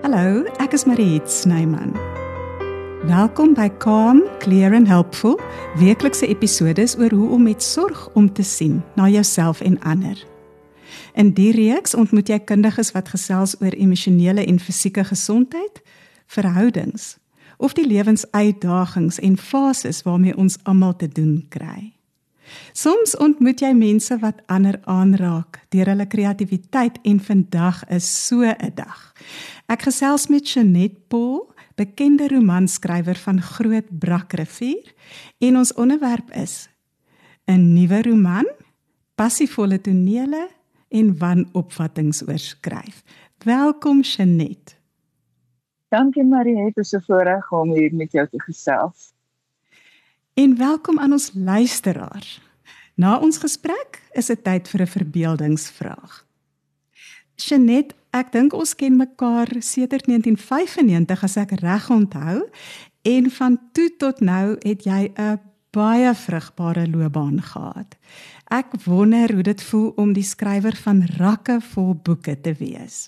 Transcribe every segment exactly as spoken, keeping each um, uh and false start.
Hallo, ek is Mariet Snyman. Welkom by Calm, Clear and Helpful, weeklikse episodes oor hoe om met sorg om te sien na jouself en ander. In die reeks ontmoet jy kundiges wat gesels oor emosionele en fisieke gesondheid, verhoudings, of die lewensuitdagings en fases waarmee ons almal te doen kry. Soms ontmoet jy mense wat ander aanraak deur hulle kreatiwiteit en vandag is so 'n dag. Ek gesels met Jeanette Paul, bekende romanskrywer van Groot Brakrivier, en ons onderwerp is 'n nuwe roman, passievolle tonele en wanopvattinge oor skryf. Welkom Jeanette. Dankie Mariet, dit is 'n voorreg om hier met jou te gesels. En welkom aan ons luisteraar. Na ons gesprek is dit tyd vir 'n verbeeldingsvraag. Jeanette, ek dink ons ken mekaar sedert negentien vyfennegentig as ek reg onthou, en van toe tot nou het jy 'n baie vrugbare loopbaan gehad. Ek wonder hoe dit voel om die skrywer van rakke vol boeke te wees.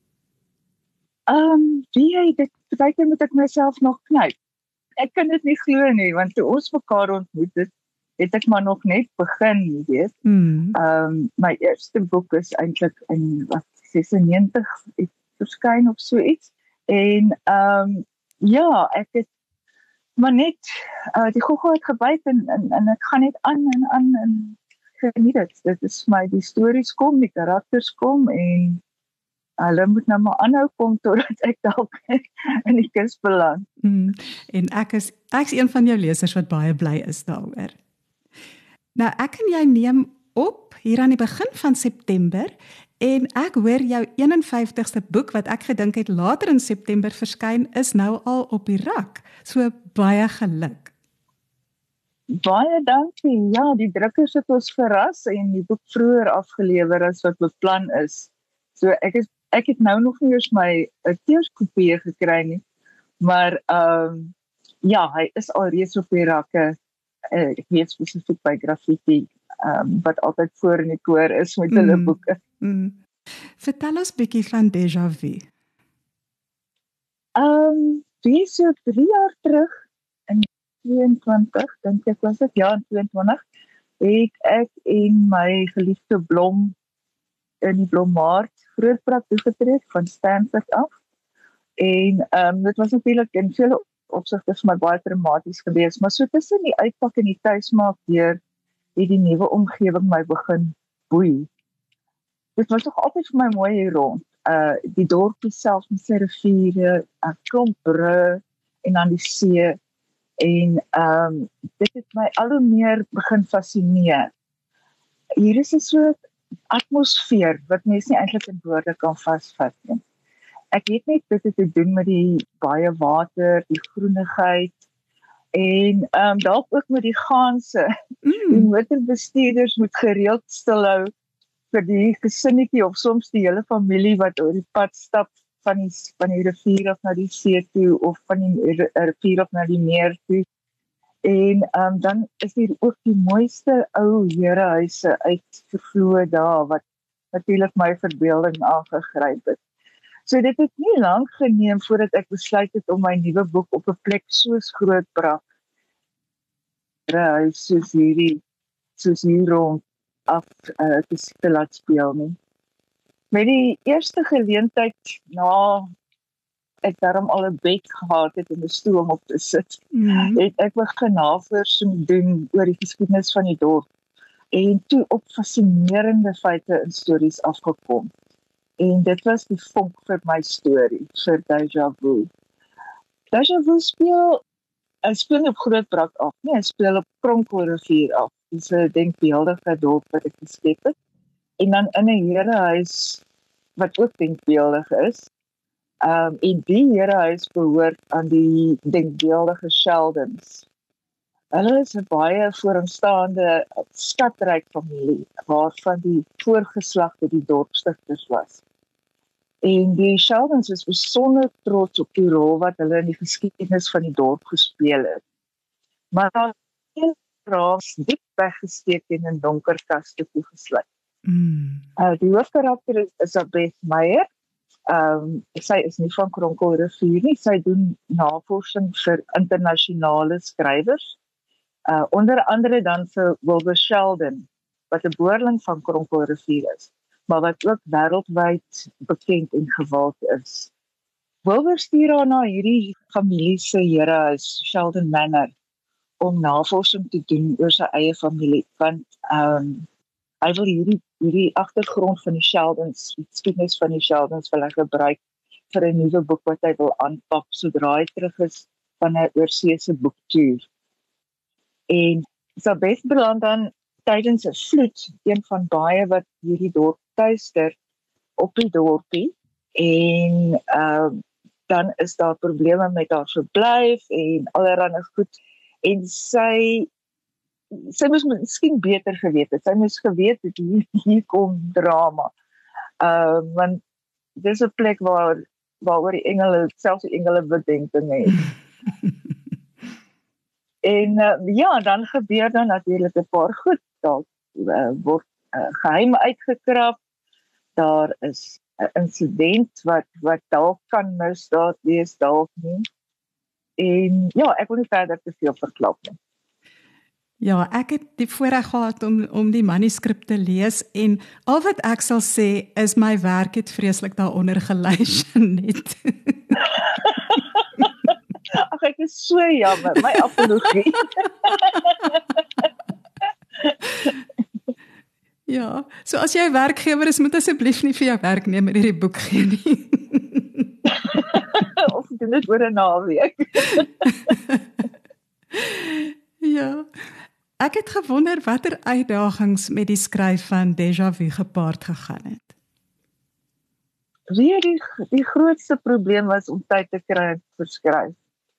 Ehm, um, wie jy dit baie keer moet ek myself nog knyp. Ek kan dit nie glo nie, want toe ons mekaar ontmoet het, het ek maar nog net begin, jy weet. Mm. Um, my eerste boek is eintlik in wat sesennegentig het verskyn of so iets. En um, ja, ek het maar net uh, die gogga het gebyt en, en, en ek gaan net aan en aan en geniet dit. Dit is my, die stories kom, die karakters kom en hulle moet nou maar aanhou kom totdat ek dalk in die kus beland. Mm. En ek is, ek is een van jou lesers wat baie bly is daaroor. Nou, ek en jy neem op hier aan die begin van September en ek hoor jou eenenvyftigste boek wat ek gedink het later in September verskyn is nou al op die rak. So baie geluk. Baie dankie. Ja, die drukkers het ons verras en die boek vroeër afgelewer as wat beplan is. So ek is ek het nou nog nie eens my teerskopie gekry nie. Maar ehm um, ja, hy is alreeds op die rakke. Uh, ek weet spesifiek by Graffiti, um, wat altyd voor in die koor is met hulle mm, boeke. Mm. Vertel ons bietjie van Déjà Vu. Um, die so drie jaar terug, in tweeëntwintig, dink ek was dit, ja, in tweeëntwintig, het ek en my geliefde Blom in die Blommaart Grootbrak toegetrek van Stanford af. En um, dit was natuurlik in vele opsigte vir my baie traumaties gewees, maar so tussen die uitpak en die tuismaak deur het die nuwe omgewing my begin boei. Dit was nog altyd vir my mooi hier rond. Uh, die dorpie self met sy riviere, 'n klomp brûe en dan die see. En um, dit het my al hoe meer begin fascineer. Hier is 'n soort atmosfeer wat mens nie eintlik in woorde kan vasvat nie. Ek weet net dit het te doen met die baie water, die groenigheid en um, dalk ook met die ganse. Mm. Die motorbestuurders moet gereeld stilhou vir die gesinnetjie of soms die hele familie wat oor die pad stap van die, van die rivier af na die see toe of van die rivier af na die meer toe. En um, dan is hier ook die mooiste ou herehuise uit vervloë dae wat natuurlik my verbeelding aangegryp het. So dit het nie lank geneem voordat ek besluit het om my nuwe boek op 'n plek soos Groot Brak, huis soos hierdie, soos hier rond af uh, te, te laat speel nie. Met die eerste geleentheid na ek daarom al 'n bed gehad het en 'n stoel om op te sit, mm. het ek begin navorsing doen oor die geskiedenis van die dorp en toe op fascinerende feite en stories afgekom. En dit was die vonk vir my storie, vir Déjà Vu. Déjà Vu speel, hy speel nie op Groot Brak af nie, hy speel op Kronkelrivier af. Dit is 'n denkbeeldige dorp wat ek geskep het. En dan in 'n herehuis wat ook denkbeeldig is. Um, en die herehuis behoort aan die denkbeeldige Sheldons. Hulle is 'n baie vooraanstaande skatryk familie, waarvan die voorgeslagte die dorpstigters was. En die Sheldons is besonder trots op die rol wat hulle in die geskiedenis van die dorp gespeel het. Maar daar is een raas diep weggesteek en in donker kaste toegesluit. Mm. Uh, die hoofkarakter is Isabeth Meyer, Um, sy is nie van Kronkelrivier nie, sy doen navorsing vir internasionale skrywers, uh, onder andere dan vir Wilbur Sheldon, wat 'n boerling van Kronkelrivier is, maar wat ook wêreldwyd bekend en gewild is. Wilbur stuur haar na hierdie familie se herehuis, Sheldon Manor, om navorsing te doen oor sy eie familie, want um, hy wil hierdie, hierdie agtergrond van die Sheldons, die geskiedenis van die Sheldons wil hy gebruik vir 'n nuwe boek wat hy wil aanpak, sodra hy terug is van 'n oorseese boektoer. En Sabeth beland dan tydens 'n vloed, een van baie wat hierdie dorp tuister, op die dorpie, en uh, dan is daar probleme met haar verblyf, en allerlei goed, en sy sy moes miskien beter geweet het, sy moes geweet het, hier, hier kom drama, uh, want dit is 'n plek waar, waar oor die engele, selfs die engele bedenking het. En uh, ja, dan gebeur dan natuurlik 'n paar goed, daar uh, word uh, geheime uitgekrap, daar is 'n insident wat, wat dalk kan misdaad wees, dalk nie, en ja, ek wil nie verder te veel verklap nie. Ja, ek het die voorreg gehad om, om die manuskrip te lees, en al wat ek sal sê is my werk het vreeslik daaronder gelei, Jeanette. Ag, ek is so jammer, my apologie. Ja, so as jy 'n werkgewer is, moet asseblief nie vir jou werknemer hierdie boek gee nie. Of doen dit oor 'n naweek. Ja. Ek het gewonder watter uitdagings met die skryf van Déjà Vu gepaard gegaan het. Weer die, die grootste probleem was om tyd te kry vir skryf.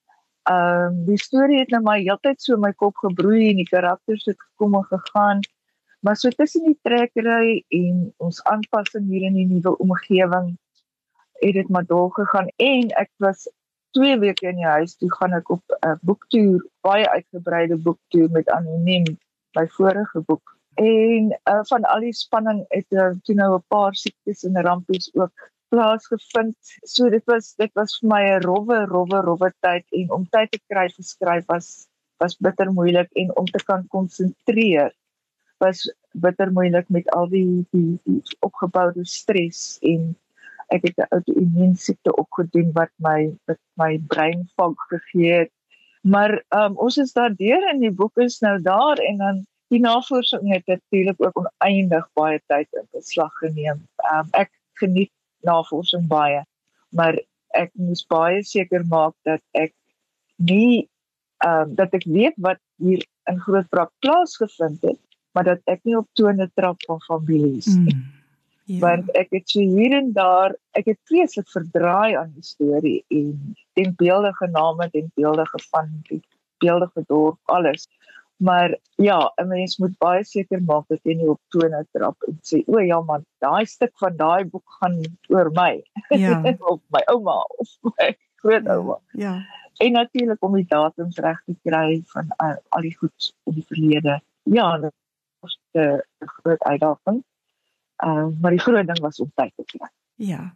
Um, die storie het nou maar heeltyd so in my kop gebroei en die karakters het gekom en gegaan, maar so tussen die trekkery en ons aanpassing hier in die nuwe omgewing het dit maar dol gegaan, en ek was twee weke in die huis, toe gaan ek op 'n uh, boektoer, baie uitgebreide boektoer met Anoniem, my vorige boek. En uh, van al die spanning het er toe nou 'n paar siektes en rampies ook plaasgevind. So dit was dit was vir my 'n rowwe, rowwe, rowwe tyd, en om tyd te kry vir skryf was was bitter moeilik, en om te kan konsentreer was bitter moeilik met al die die, die opgeboude stres, en ek het 'n outo-immuunsiekte opgedoen wat my wat my brein fog gegee het. Maar um, ons is daardeur, en die boek is nou daar, en dan die navorsing het natuurlik ook oneindig baie tyd in beslag geneem. Um, ek geniet navorsing baie, maar ek moes baie seker maak dat ek nie um, dat ek weet wat hier in Grootbrak plaasgevind het, maar dat ek nie op tone trap van families nie. Mm. Ja. Want ek het so hier en daar, ek het vreeslik verdraai aan die storie, en denkbeeldige name, denkbeeldige van die beeldige dorp, alles. Maar ja, 'n mens moet baie seker maak dat jy nie op tone trap en sê, o ja man, daai stuk van daai boek gaan oor my, ja. Of my ouma, of my grootouma. Ja. Ja. En natuurlik om die datums reg te kry van uh, al die goed in die verlede. Ja, dit was 'n groot uitdaging. Uh, maar die groot ding was om tyd te kry. Ja.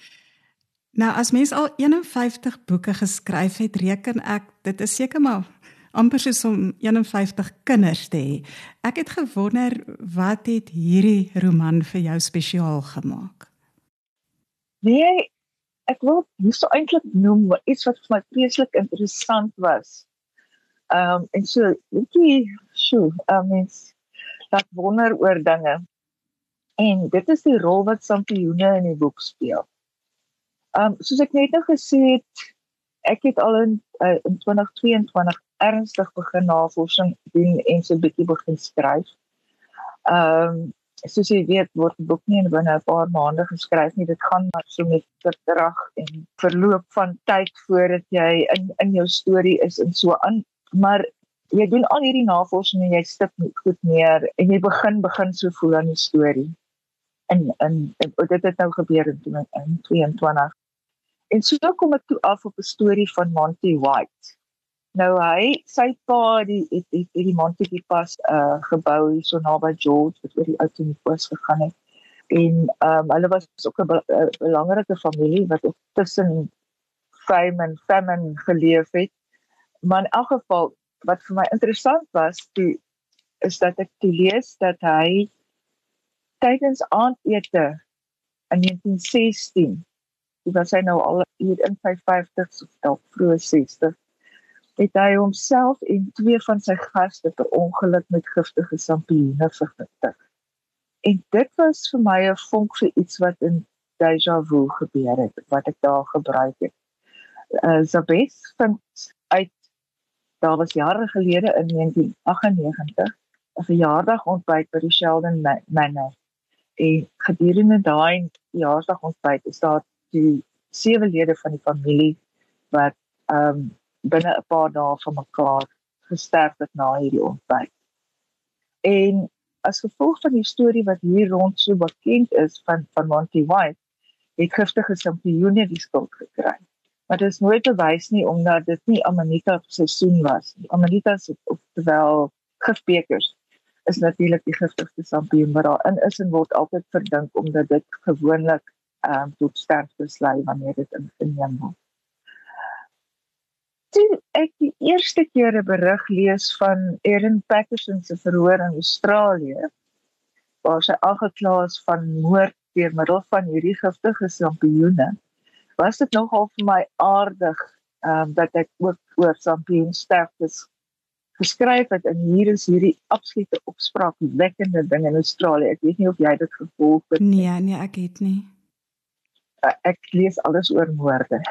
Nou, as mens al eenenvyftig boeke geskryf het, reken ek, dit is seker maar amper soos om eenenvyftig kinders te hê. Ek het gewonder, wat het hierdie roman vir jou spesiaal gemaak? Nee, ek wil hier so eintlik noem, iets wat vir my vreeslik interessant was. Um, en so, weet jy, sjoe, uh, mens dat wonder oor dinge. En dit is die rol wat sampioene in die boek speel. Um, soos ek net nou gesê het, ek het al in, uh, in twintig tweeëntwintig ernstig begin navorsing doen en so 'n bietjie begin skryf. Um, soos jy weet, word die boek nie in binne 'n paar maande geskryf nie. Dit gaan maar so met verdrag en verloop van tyd voordat jy in, in jou storie is en so aan. Maar jy doen al hierdie navorsing en jy stip goed neer en jy begin begin so voel aan die storie. En, en, en dit het nou gebeur in twintig tweeëntwintig. En so kom ek toe af op 'n storie van Monty White. Nou hy, sy pa, die, het, het, het die Monty pas uh, gebou hier so naby George, wat oor die Oudtshoorn gegaan het. En um, hulle was ook 'n be uh, belangrike familie wat ook tussen fame en famine geleef het. Maar in elk geval, wat vir my interessant was, die, is dat ek toe lees dat hy tydens aandete in negentien sestien, die was hy nou al hier in sy vyftigs of dalk vroeë sestig, het hy homself en twee van sy gaste per ongeluk met giftige sampioene vergiftig. En dit was vir my 'n vonk vir iets wat in déjà vu gebeur het, wat ek daar gebruik het. Uh, Zabes vind uit, daar was jare gelede in negentien agtennegentig, 'n verjaardagontbyt by die Sheldon Manor. En gedurende daai verjaardagontbyt is daar die sewe lede van die familie wat um, binne 'n paar dae van mekaar gesterf het na hierdie ontbyt. En as gevolg van die storie wat hier rond so bekend is van, van Monty White, het giftige sampioene die skuld gekry. Maar dit is nooit bewys nie, omdat dit nie Amanita seisoen was. Amanita, oftewel gifbekers, is natuurlik die giftigste sampioen wat daarin is en word altyd verdink, omdat dit gewoonlik um, tot sterftes lei wanneer dit ingeneem word. Toe ek die eerste keer 'n berig lees van Erin Patterson se verhoor in Australië, waar sy aangekla is van moord deur middel van hierdie giftige sampioene, was dit nogal vir my aardig um, dat ek ook oor sampioensterftes geskryf het, en hier is hierdie absolute opspraakwekkende ding in Australië. Ek weet nie of jy dit gevolg het. Nee, nee, ek het nie. Ek lees alles oor moorde.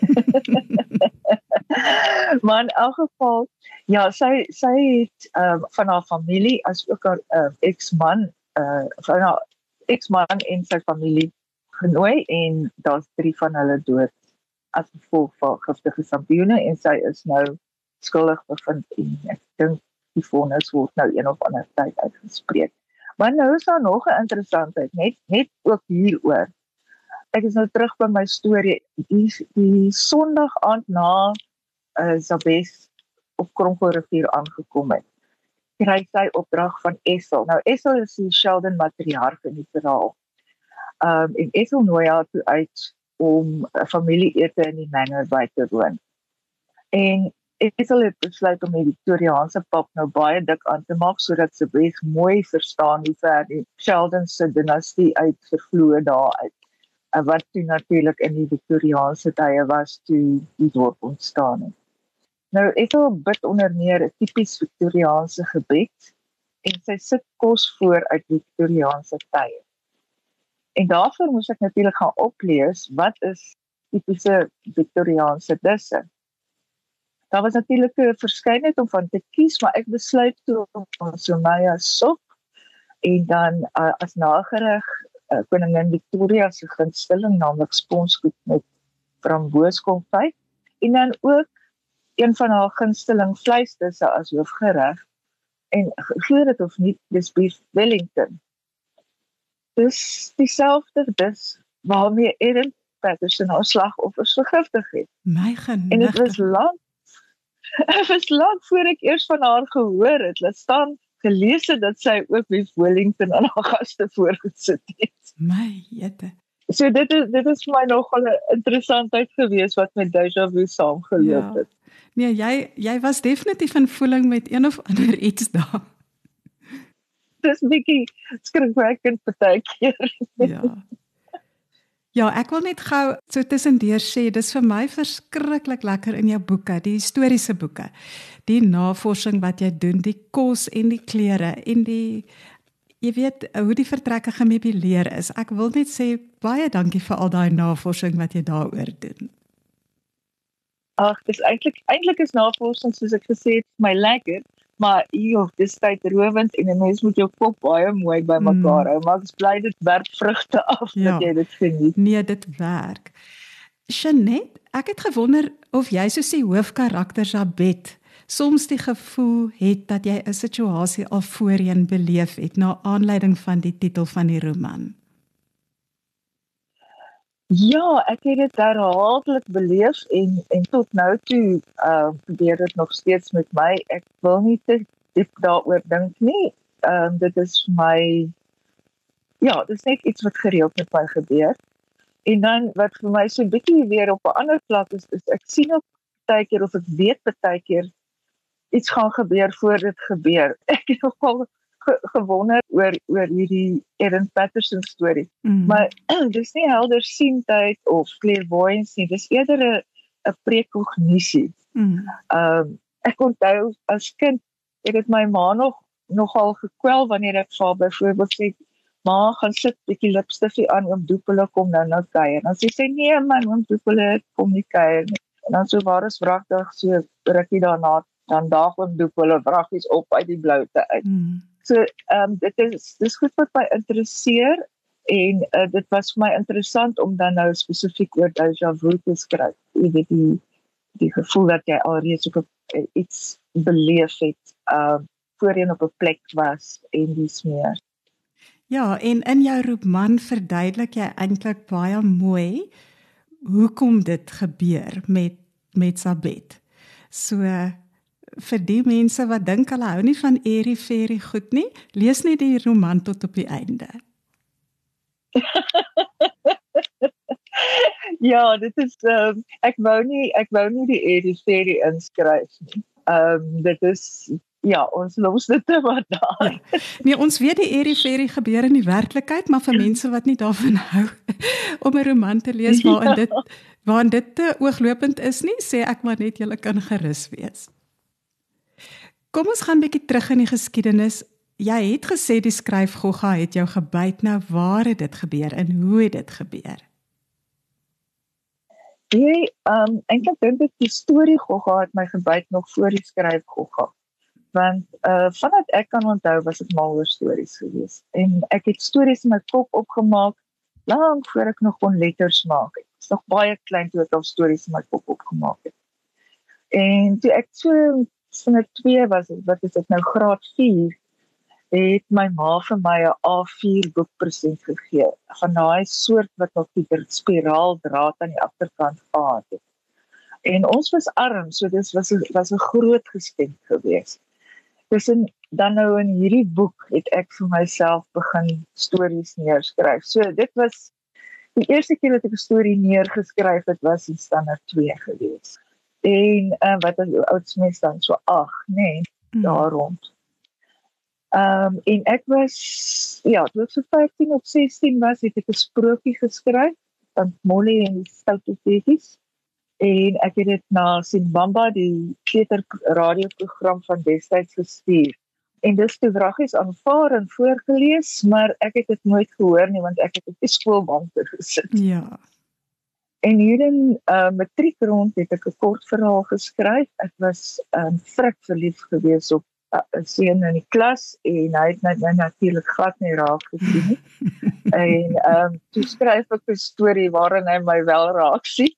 Maar in elk geval, ja, sy, sy het uh, van haar familie, as ook haar uh, ex-man, uh, van haar ex-man en sy familie genooi, en daar's drie van hulle dood as gevolg van giftige sampioene, en sy is nou skuldig bevind, en ek dink die vonnis word nou een of ander tyd uitgespreek. Maar nou is daar nog 'n interessantheid, net, net ook hieroor. Ek is nou terug by my storie, die, die Sondag aand na uh, Zabes op Kronkelrivier aangekom het, kry sy opdrag van Essel. Nou Essel is die Sheldon matriarg in die verhaal. Um, en Essel nooi haar toe uit om 'n familieete in die manor by te woon. En Essel het besluit om die Victoriaanse pap nou baie dik aan te maak, sodat sy bes mooi verstaan hoe ver die Sheldon se dinastie uit vervloë daar uit. Wat toe natuurlik in die Victoriaanse tye was toe die dorp ontstaan het. Nou, Ethel bid onder meer 'n tipies Victoriaanse gebed, en sy sit kos voor uit Victoriaanse tye. En daarvoor moes ek natuurlik gaan oplees, wat is tipiese Victoriaanse disse. Daar was natuurlik 'n verskeidenheid om van te kies, maar ek besluit toe om Somaya sop, en dan uh, as nagereg uh, koningin Victoria se gunsteling, naamlik sponskoek met frambooskonfyt, en dan ook een van haar gunsteling vleisdisse as hoofgereg, en glo dit of nie, dis beef Wellington. Dis dieselfde dis waarmee Erin Patterson haar slagoffers vergiftig het. My genigte. En dit was lank, het was lank voor ek eers van haar gehoor het. Laat staan gelees het dat sy ook beef Wellington aan haar gaste voorgesit het. My jette. So dit is, dit is vir my nogal 'n interessantheid gewees wat met déjà vu saamgeloop het. Ja. Nee, jy, jy was definitief in voeling met een of ander iets daar. Dis 'n bietjie skrikwekkend partykeer. Ja. Ja, ek wil net gou so tussendeur sê, dis vir my verskriklik lekker in jou boeke, die historiese boeke. Die navorsing wat jy doen, die kos en die klere en die, jy weet, hoe die vertrekke gemeubileer is. Ek wil net sê, baie dankie vir al daai navorsing wat jy daaroor doen. Ag, dis eintlik eintlik is navorsing, soos ek gesê het, my lekker, maar joh, dis tydrowend en 'n mens moet jou kop baie mooi bymekaar hou, mm. maar ek is bly dit werk vrugte af, ja. Dat jy dit geniet. Nee, dit werk. Jeanette, ek het gewonder of jy soos die hoofkarakter Jabet soms die gevoel het dat jy 'n situasie al voorheen beleef het na aanleiding van die titel van die roman. Ja, ek het dit herhaaldelik beleef en en tot nou toe uh, gebeur dit nog steeds met my. Ek wil nie te diep daaroor dink nie. Um, dit is vir my ja, dis net iets wat gereeld met my gebeur. En dan wat vir my so 'n bietjie weer op 'n ander vlak is, is ek sien ook partykeer of ek weet partykeer iets gaan gebeur voor dit gebeur. Ek het nogal ge gewonder oor oor hierdie Erin Patterson storie. Mm. Maar dis nie heldersiendheid of clairvoyance nie, dis eerder 'n 'n prekognisie. Mm. Um, ek onthou as kind het dit my ma nog nogal gekwel wanneer ek vir haar byvoorbeeld sê, ma, gaan sit bietjie lipstifie aan, oom Doepele kom nou nou kuier. Dan sê sy, nee man, oom Doepele kom nie kuier nie. En dan so waar is wragtig, so rukkie daarna, dan daag oom Doepele wraggies op uit die bloute uit. Mm. So, um, dit is, dit is goed wat my interesseer, en uh, dit was vir my interessant om dan nou spesifiek oor déjà vu te skryf. Jy weet, die, die gevoel dat jy alreeds op iets beleef het, uh, voorheen op 'n plek was, en dis meer. Ja, en in jou roman verduidelik jy eintlik baie mooi hoekom dit gebeur met met Sabet. So vir die mense wat dink hulle hou nie van airy-fairy goed nie, lees net die roman tot op die einde. Ja, dit is um, ek wou nie ek wou nie die airy-fairy inskryf nie. Um, dit is Ja, ons los dit te wat daar. Ja. Nee, ons weet die airy-fairy gebeur in die werklikheid, maar vir mense wat nie daarvan hou om 'n roman te lees waarin dit waarin dit te ooglopend is nie, sê ek maar net julle kan gerus wees. Kom ons gaan 'n bietjie terug in die geskiedenis. Jy het gesê die skryfgogga het jou gebyt. Nou, waar het dit gebeur en hoe het dit gebeur? Jy, um, eintlik dink ek die storiegogga het my gebyt nog voor die skryfgogga. Want uh, vanaf ek kan onthou was ek mal oor stories gewees. En ek het stories in my kop opgemaak, lank voor ek nog kon letters maak. Ek was nog baie klein toe ek al stories in my kop opgemaak het. En toe ek so sinne twee was, wat is dit nou, graad vier, het my ma vir my 'n A vier boek present gegee, van daai soort wat nog die spiraal draad aan die agterkant gehad het. En ons was arm, so dit was 'n was 'n groot geskenk geweest. Dus in, dan nou in hierdie boek het ek vir myself begin stories neerskryf. So dit was die eerste keer dat ek 'n storie neergeskryf het, was in standaard twee gewees. En uh, wat is oudsmens dan so ag, nee, mm. daar rond. Um, en ek was, ja, toe ek so vyftien of sestien was, het ek 'n sprokie geskryf, van Molly en die Stoute Teeties. En ek het dit na Simbamba, die kleuter radioprogram van destyds gestuur. En dis toe wraggies aanvaar en voorgelees, maar ek het dit nooit gehoor nie, want ek het op die skoolbank gesit. Ja. En hier in uh, matriek rond het ek 'n kort verhaal geskryf. Ek was um, vrek verlief gewees op 'n uh, seun in die klas, en hy het my, my natuurlik glad nie raak gesien nie. En um, toe skryf ek 'n storie waarin hy my wel raak sien.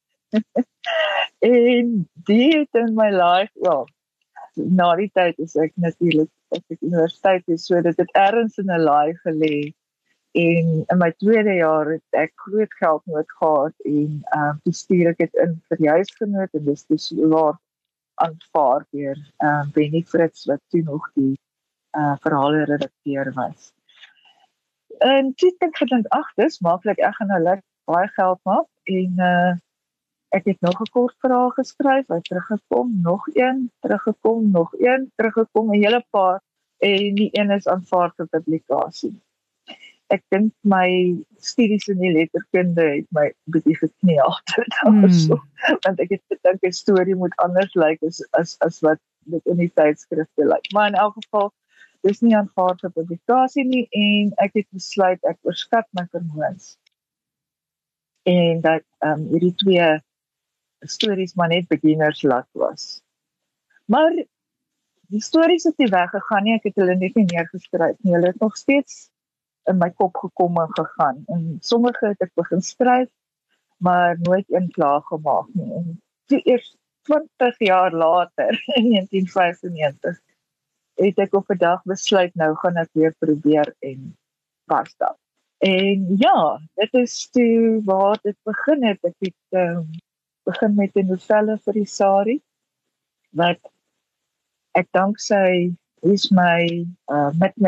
En die het in my life, ja, na die tyd is ek natuurlik op die universiteit, is so dat het ergens in 'n laai gelê. En in my tweede jaar het ek groot geld nood gehad, en uh, toe stuur ek het in vir die huisgenoot, en dis dus waar aanvaar deur uh, Benny Fritz, wat toe nog die uh, verhale redakteur was. En toe het ek gedink, ag, dis maklik, ek gaan nou lekker baie geld maak, en uh, ek het nog 'n kort verhaal geskryf, hy teruggekom, nog een, teruggekom, nog een, teruggekom, 'n hele paar, en die een is aanvaar vir publikasie. Ek dink my studies in die letterkunde het my bietjie gekneel, mm. so, want ek het gedink 'n storie moet anders lyk as, as, as wat dit in die tydskrifte lyk. Maar in elk geval, dis nie aanvaar vir publikasie nie, en ek het besluit, ek oorskat my vermoëns. En dat um, hierdie twee stories maar net beginners laat was. Maar die stories het nie weggegaan nie, ek het hulle net nie neergeskryf nie, hulle het nog steeds in my kop gekom en gegaan. En sommige het ek begin skryf, maar nooit een klaar gemaak nie. En toe eers twintig jaar later, in negentien vyfennegentig, het ek op 'n dag besluit, nou gaan ek weer probeer en basta. En ja, dit is toe waar dit begin het. Ek het um, begin met 'n novelle vir die Sari, wat ek danksy is my uh, Mitner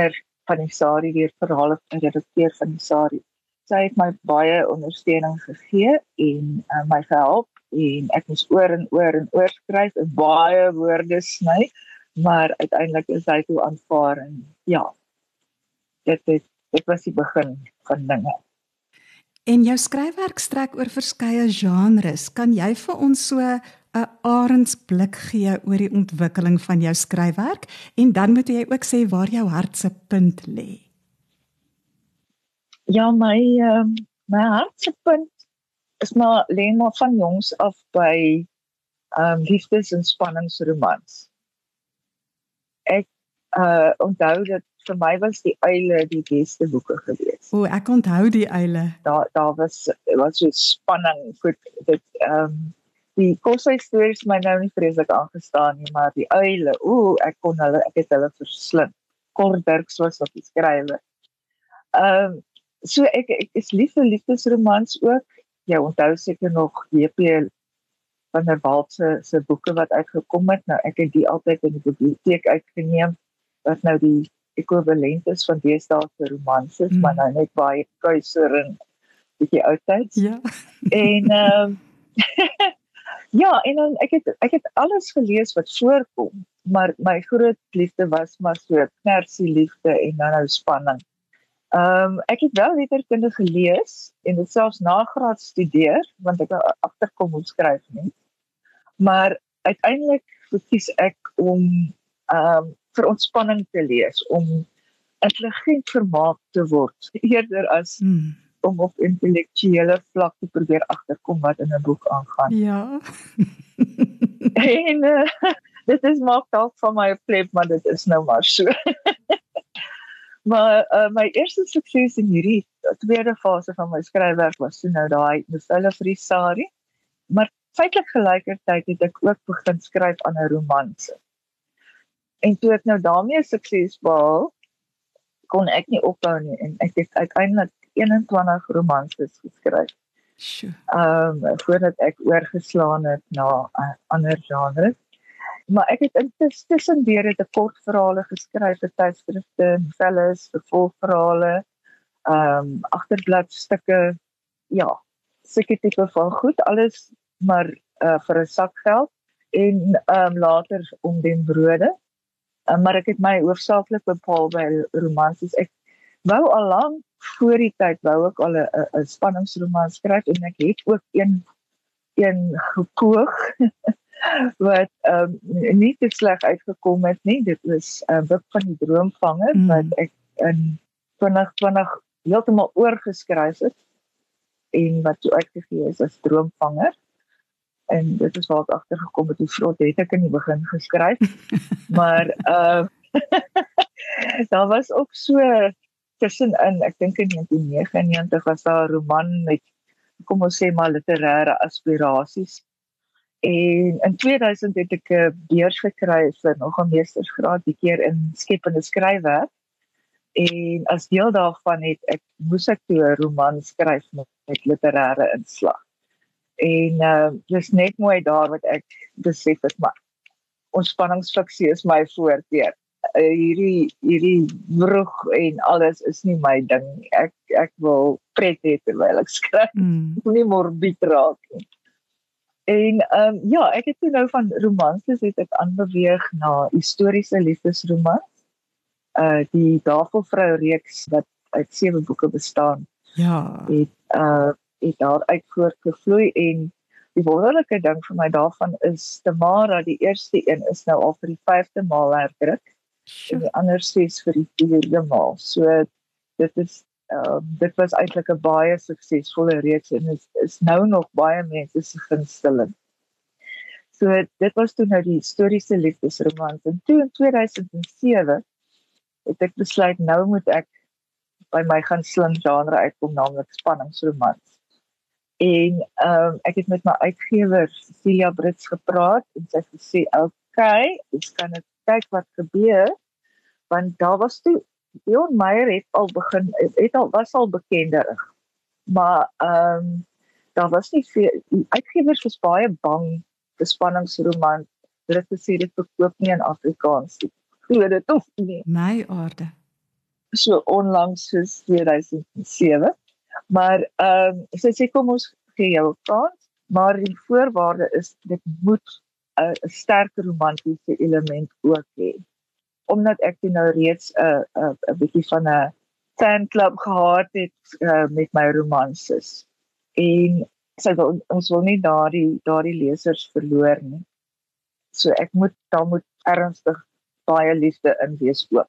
van die Sari, die verhale redakteur van die Sari. Sy het my baie ondersteuning gegee en uh, my gehelp en ek moes oor en oor en oor skryf en baie woorde sny, maar uiteindelik is hy toe aanvaar en ja, dit, dit, dit was die begin van dinge. En jou skryfwerk strek oor verskeie genres. Kan jy vir ons so 'n arendsblik gee oor die ontwikkeling van jou skryfwerk? En dan moet jy ook sê waar jou hart se punt lê. Ja, my uh, my hart se punt is maar lê maar van jongs af by um, liefdes- en spanningsromans. Ek uh, onthou dat vir my was die Uile die beste boeke gewees. O, ek onthou die Uile. Daar daar was was so spanning goed dit ehm um, die koshuis stories my nou nie vreeslik aangestaan nie, maar die Uile, o, ek kon hulle ek het hulle verslind. Cor Dirks was op die skrywer. Ehm um, so ek ek is lief vir liefdesromans ook. Jy onthou seker nog W P van der Walt se se boeke wat uitgekom het. Nou ek het die altyd in die biblioteek uitgeneem wat nou die ekwivalent is van deesdae se romanses, mm. maar nou net baie kuiser en bietjie oudtyds. Ja. En ehm um, ja, en dan ek het ek het alles gelees wat voorkom, maar my groot liefde was maar so knersie liefde en dan nou spanning. Ehm um, ek het wel letterkunde gelees en dit selfs nagraad studeer want ek agterkom hoe skryf nie. Maar uiteindelik verkies ek om ehm um, vir ontspanning te lees, om intelligent vermaak te word, eerder as hmm. om op intellektuele vlak te probeer agterkom wat in 'n boek aangaan. Ja. en uh, dit is maak dalk van my 'n plek, maar dit is nou maar so. Maar uh, my eerste sukses in hierdie tweede fase van my skryfwerk was toe nou daai novelle vir die Sari. Maar feitelik gelykertyd het ek ook begin skryf aan 'n romanse. En toe ek nou daarmee sukses behaal, kon ek nie ophou nie en ek het uiteindelik eenentwintig romanses geskryf. Sure. Ehm um, voordat ek oorgeslaan het na uh, ander genres. Maar ek het intussen weer het 'n kort verhale geskryf vir tydskrifte, novelles, vervolgverhale, ehm um, agterbladstukke, ja, sulke tipe van goed, alles maar uh, vir 'n sak geld en ehm um, later om den brode. Uh, maar ek het my hoofsaaklik bepaal by romanses. Ek wou al lank voor die tyd wou ek al 'n 'n spanningsroman skryf en ek het ook een een gekoog wat um, nie te sleg uitgekom het nie. Dit was 'n uh, boek van die Droomvanger mm. wat ek in twintig twintig heeltemal oorgeskryf het en wat toe uitgegee is as Droomvanger. En dit is waar ek agtergekom het hoe vrot het ek in die begin geskryf. maar uh, daar was ook so tussenin, ek dink in negentien negenennegentig was daar 'n roman met, kom ons sê maar literêre aspirasies. En in tweeduisend het ek 'n beurs gekry vir nog 'n meestersgraad, die keer in skepende skryfwerk. En as deel daarvan het ek moes ek toe 'n roman skryf met, met literêre inslag. En uh, dis net mooi daar wat ek besef het, maar ontspanningsfiksie is my voorkeur. Uh, hierdie hierdie vroeg en alles is nie my ding nie. Ek ek wil pret hê terwyl ek skryf. Mm. Ek wil nie morbid raak nie. En um, ja, ek het toe nou van romanses het ek aanbeweeg na historiese liefdesromans. Uh die Tafelvrou reeks wat uit sewe boeke bestaan. Ja. Het uh het daar uit voortgevloei en die wonderlike ding vir my daarvan is Tamara, die eerste een is nou al vir die vyfde maal herdruk. Sure. En die ander ses vir die vierde maal. So dit is uh, dit was eintlik 'n baie suksesvolle reeks en is, is nou nog baie mense se gunsteling. So dit was toe nou die historiese liefdesromans. En toe in tweeduisend sewe het ek besluit nou moet ek by my gunsteling genre uitkom, naamlik spanningsromans. En um, ek het met my uitgewer Cecilia Brits gepraat en sy het gesê, "Oké, ons kan net kyk wat gebeur." Want daar was toe Leon Meyer het al begin het al was al bekenderig. Maar ehm um, daar was nie veel die uitgewers was baie bang vir spanningsromans. Hulle het gesê dit verkoop nie in Afrikaans nie. Glo dit of nie. My aarde. so onlangs soos tweeduisend sewe. Maar ehm um, sy sê kom ons gee jou 'n kans, maar die voorwaarde is dit moet 'n uh, sterk romantiese element ook hê. Omdat ek toe nou reeds 'n uh, 'n uh, 'n bietjie van 'n fanclub gehad het uh, met my romanses. En sy wil ons wil nie daardie daardie lesers verloor nie. So ek moet daar moet ernstig baie liefde in wees ook.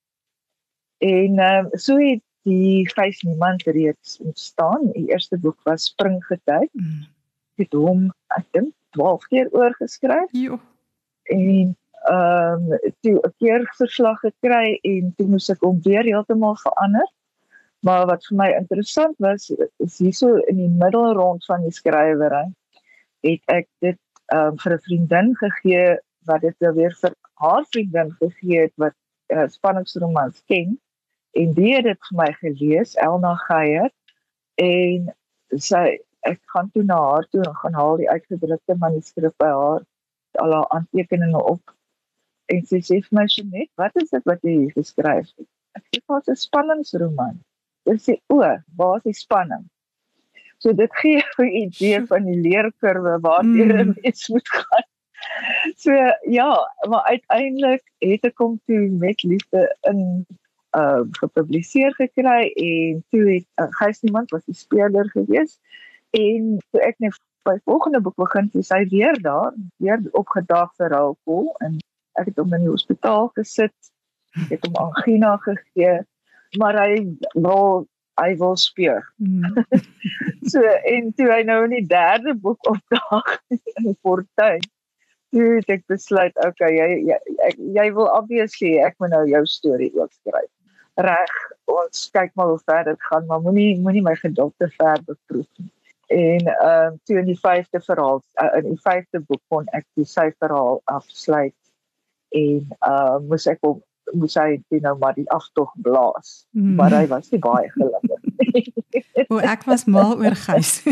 En um, so het die Gys Niemand reeds ontstaan. Die eerste boek was Springgety. Mm. Ek het hom, ek dink, twaalf keer oorgeskryf. Jo. En ehm um, toe 'n keer verslag gekry en toe moes ek hom weer heeltemal verander. Maar wat vir my interessant was, is hierso in die middelrond van die skrywery het ek dit um, vir 'n vriendin gegee wat dit weer vir haar vriendin gegee het wat uh, spanningsromans ken. En die het dit vir my gelees, Elna Geier, en sy, ek gaan toe na haar toe en gaan haal die uitgedrukte manuskrip by haar, al haar aantekeninge op, en sy sê vir my, Jeanette, wat is dit wat jy hier geskryf het? Ek sê, wat is 'n spanningsroman? Sy sê, o, waar is die spanning? So dit gee 'n idee van die leerkurwe waartoe 'n mens moet gaan. So ja, maar uiteindelik het ek hom toe met liefde in Uh, gepubliseer gekry en toe het uh, Gys Niemand was die speler gewees en toe ek net by volgende boek begin, toe sy weer daar, weer opgedag vir alkohol en ek het hom in die hospitaal gesit, ek het hom angina gegee, maar hy wil, hy wil speur. Mm. So, en toe hy nou in die derde boek opdag in die Fortuin, toe het ek besluit, okay, jy, jy, jy, jy wil obviously, ek moet nou jou storie ook skryf. Reg, ons kyk maar hoe ver dit gaan, maar moenie moenie my geduld te ver beproef nie. En ehm uh, toe in die vyfde verhaal, uh, in die vyfde boek kon ek die sy verhaal afsluit en uh moes ek op moes hy nou maar die aftog blaas, mm. maar hy was nie baie gelukkig. O, ek was mal oor Gys.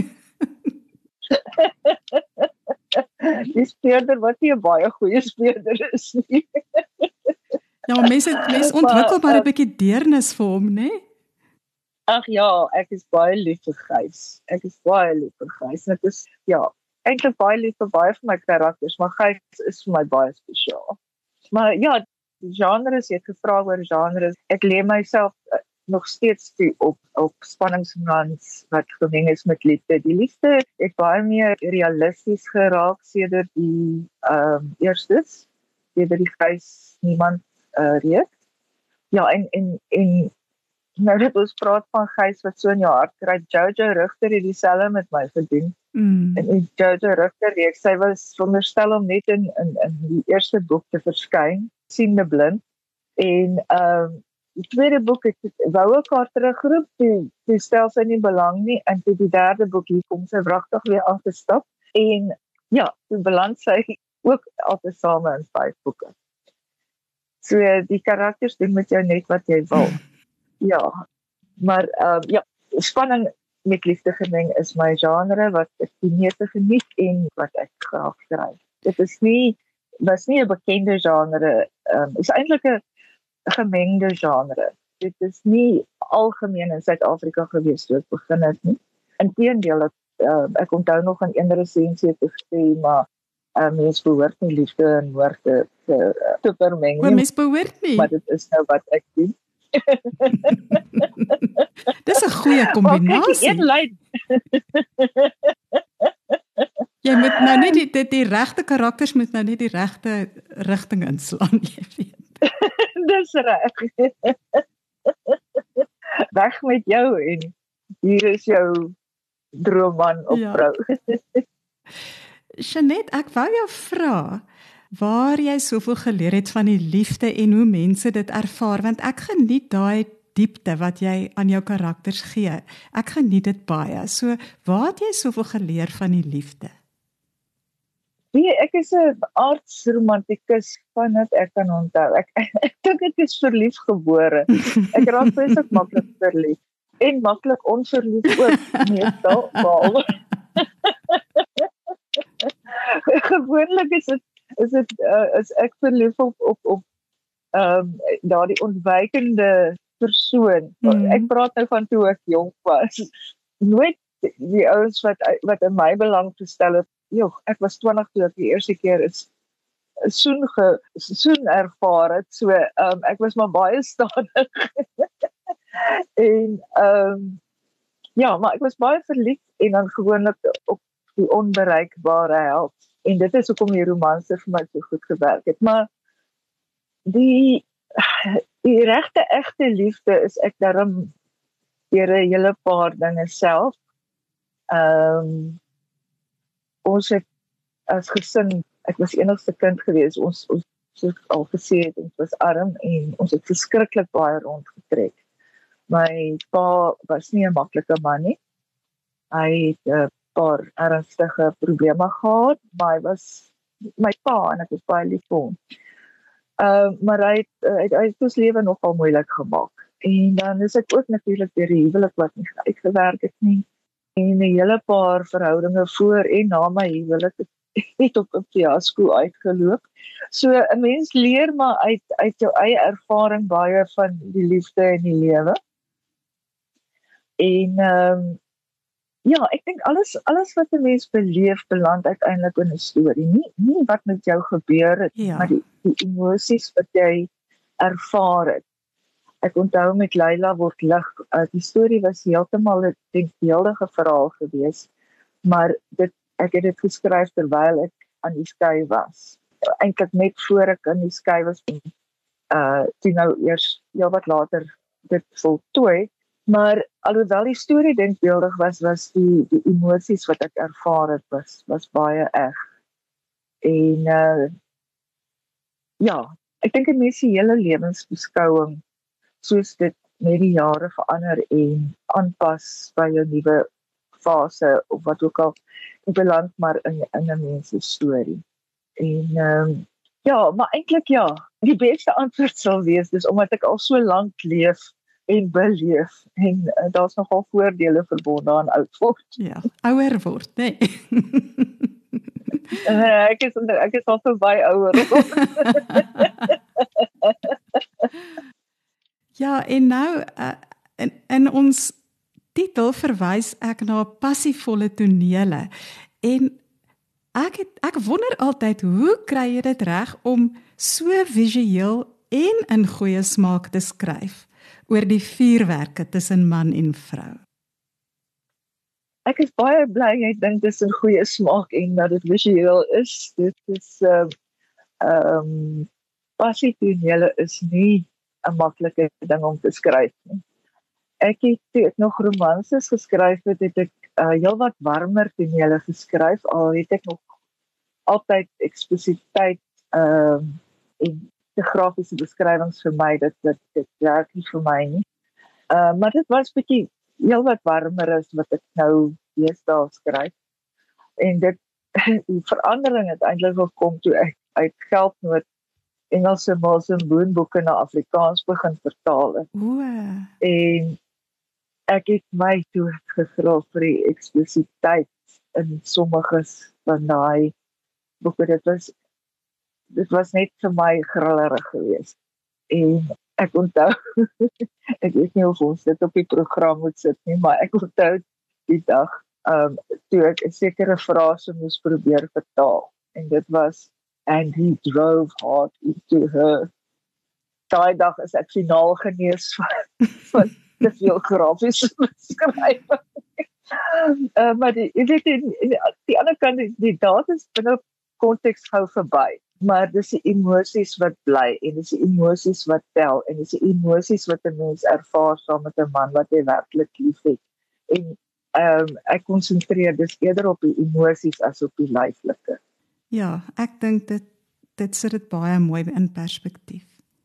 Die speurder wat nie 'n baie goeie speurder is nie. Ja, mense mense ontwikkel maar 'n bietjie deernis vir hom, né? Nee? Ag ja, ek is baie lief vir Gys. Ek is baie lief vir Gys. Dit is ja, eintlik baie lief vir baie van my karakters, maar Gys is vir my baie spesiaal. Maar ja, die genres, jy het gevra oor genres. Ek lê myself uh, nog steeds toe op op spanningsromans wat gemeng is met liefde. Die liefde het baie meer realisties geraak sedert die ehm um, eerstes, sedert die Gys Niemand uh, reeks. Ja, en en en nou dat ons praat van Gys wat so in jou hart kry, Jojo Rigter het dieselfde met my gedoen. Mm. En die Jojo Rigter reeks, sy was veronderstel om net in in in die eerste boek te verskyn, Siende Blind. En ehm um, die tweede boek het wou ek haar terugroep, toe, toe stel sy nie belang nie, en toe die derde boek hier kom sy wragtig weer af te stap. En ja, toe beland sy ook altyd same in vyf boeke. So die karakters doen met jou net wat jy wil. Ja, maar uh, ja, spanning met liefde gemeng is my genre wat ek die meeste geniet en wat ek graag skryf. Dit is nie, was nie 'n bekende genre, um, is eintlik 'n gemengde genre. Dit is nie algemeen in Suid-Afrika gewees toe ek begin het nie. Inteendeel, ek, uh, ek onthou nog in een resensie te sê, maar uh, mens behoort nie liefde en moord te, te, te vermeng nie. Maar mens behoort nie. Maar dit is nou wat ek doen. Dis 'n goeie kombinasie. Een lyn. Jy moet nou net die die, die regte karakters moet nou net die regte rigting inslaan, jy weet. Dis reg. Weg met jou en hier is jou droomman of ja. vrou. Jeanette, ek wou jou vra waar jy soveel geleer het van die liefde en hoe mense dit ervaar, want ek geniet daai diepte wat jy aan jou karakters gee. Ek geniet dit baie. So, waar het jy soveel geleer van die liefde? Nee, ek is 'n aardsromantikus van wat ek kan onthou. Ek ek dink ek is verlief gebore. Ek raak baie maklik verlief en maklik onverlief ook meestal wel. Gewoonlik is dit is dit uh, is ek verlief op op op ehm um, daardie ontwykende persoon. Mm. Ek praat nou van toe ek jonk was. Nooit die ouens wat wat in my belang gestel het. Joh, ek was twintig toe ek die eerste keer is soen ge soen ervaar het. So um, ek was maar baie stadig. en um, ja, maar ek was baie verlief en dan gewoonlik op die onbereikbare held. En dit is hoekom die romanse vir my so goed gewerk het. Maar die die regte egte liefde is ek daarom deur 'n hele paar dinge self. Ehm um, ons het as gesin, ek was enigste kind gewees, ons ons soos al gesê het, ons was arm en ons het verskriklik baie rondgetrek. My pa was nie 'n maklike man nie. Hy het 'n paar ernstige probleme gehad, maar hy was my pa en ek was baie lief vir hom. Uh, maar hy het, uh, hy, hy het ons lewe nogal moeilik gemaak. En dan is ek ook natuurlik deur die huwelik wat nie uitgewerk het nie. En 'n hele paar verhoudinge voor en na my huwelik het op 'n fiasco uitgeloop. So 'n mens leer maar uit uit jou eie ervaring baie van die liefde en die lewe. En ehm um, ja, ek dink alles alles wat 'n mens beleef beland uiteindelik in 'n storie. Nie nie wat met jou gebeur het, Ja. maar die, die emosies wat jy ervaar het. Ek onthou met Leila word lig. Uh, die storie was heeltemal 'n denkbeeldige verhaal gewees, maar dit ek het dit geskryf terwyl ek aan die skei was. Eintlik net voor ek aan die skei was en uh toe nou eers ja wat later dit voltooi. Maar alhoewel die storie denkbeeldig was, was die die emosies wat ek ervaar het was was baie erg. En uh ja, ek dink 'n mens se hele lewensbeskouing soos dit met die jare verander en aanpas by 'n nuwe fase of wat ook al, beland maar in in 'n mens se storie. En ehm um, ja, maar eintlik ja, die beste antwoord sal wees dis omdat ek al so lank leef en beleef en uh, daar's nogal voordele verbonde aan oud word. Ja, ouer word, né? Uh, ek is ek is al verby ouer. Ja, en nou uh, in, in ons titel verwys ek na passievolle tonele. En ek het, ek wonder altyd hoe kry jy dit reg om so visueel en in goeie smaak te skryf oor die vuurwerke tussen man en vrou. Ek is baie bly jy dink dis 'n goeie smaak en dat dit visueel is. Dit is ehm uh, um, passietonele is nie 'n maklike ding om te skryf nie. Ek het toe ek nog romanses geskryf het, het ek uh, heelwat warmer tonele geskryf, al het ek nog altyd eksplisiteit ehm uh, en die grafiese beskrywings vir my, dit dit dit werk nie vir my nie. Uh, maar dit was bietjie heelwat warmer as wat ek nou deesdae skryf. En dit die verandering het eintlik gekom toe ek uit geldnood Engelse Mals en Boonboeke na Afrikaans begin vertaal het. O. En ek het my toe gevra vir die eksplisiteit in sommiges van daai boeke. Dit was dit was net vir my grillerig geweest. En ek onthou ek weet nie of ons dit op die program moet sit nie, maar ek onthou die dag um, toe ek 'n sekere frase moes probeer vertaal. En dit was and he drove hard into her. Daai dag is ek finaal genees van, van te veel grafiese beskrywing. uh, maar die, jy weet, die, die ander kant, die, die datas binne konteks gou verby. Maar dis die emosies wat bly en dis die emosies wat tel en dis die emosies wat 'n mens ervaar saam met 'n man wat jy werklik liefhet. En ehm um, ek konsentreer dus eerder op die emosies as op die lyflike. Ja, ek dink dit dit sit dit baie mooi in perspektief.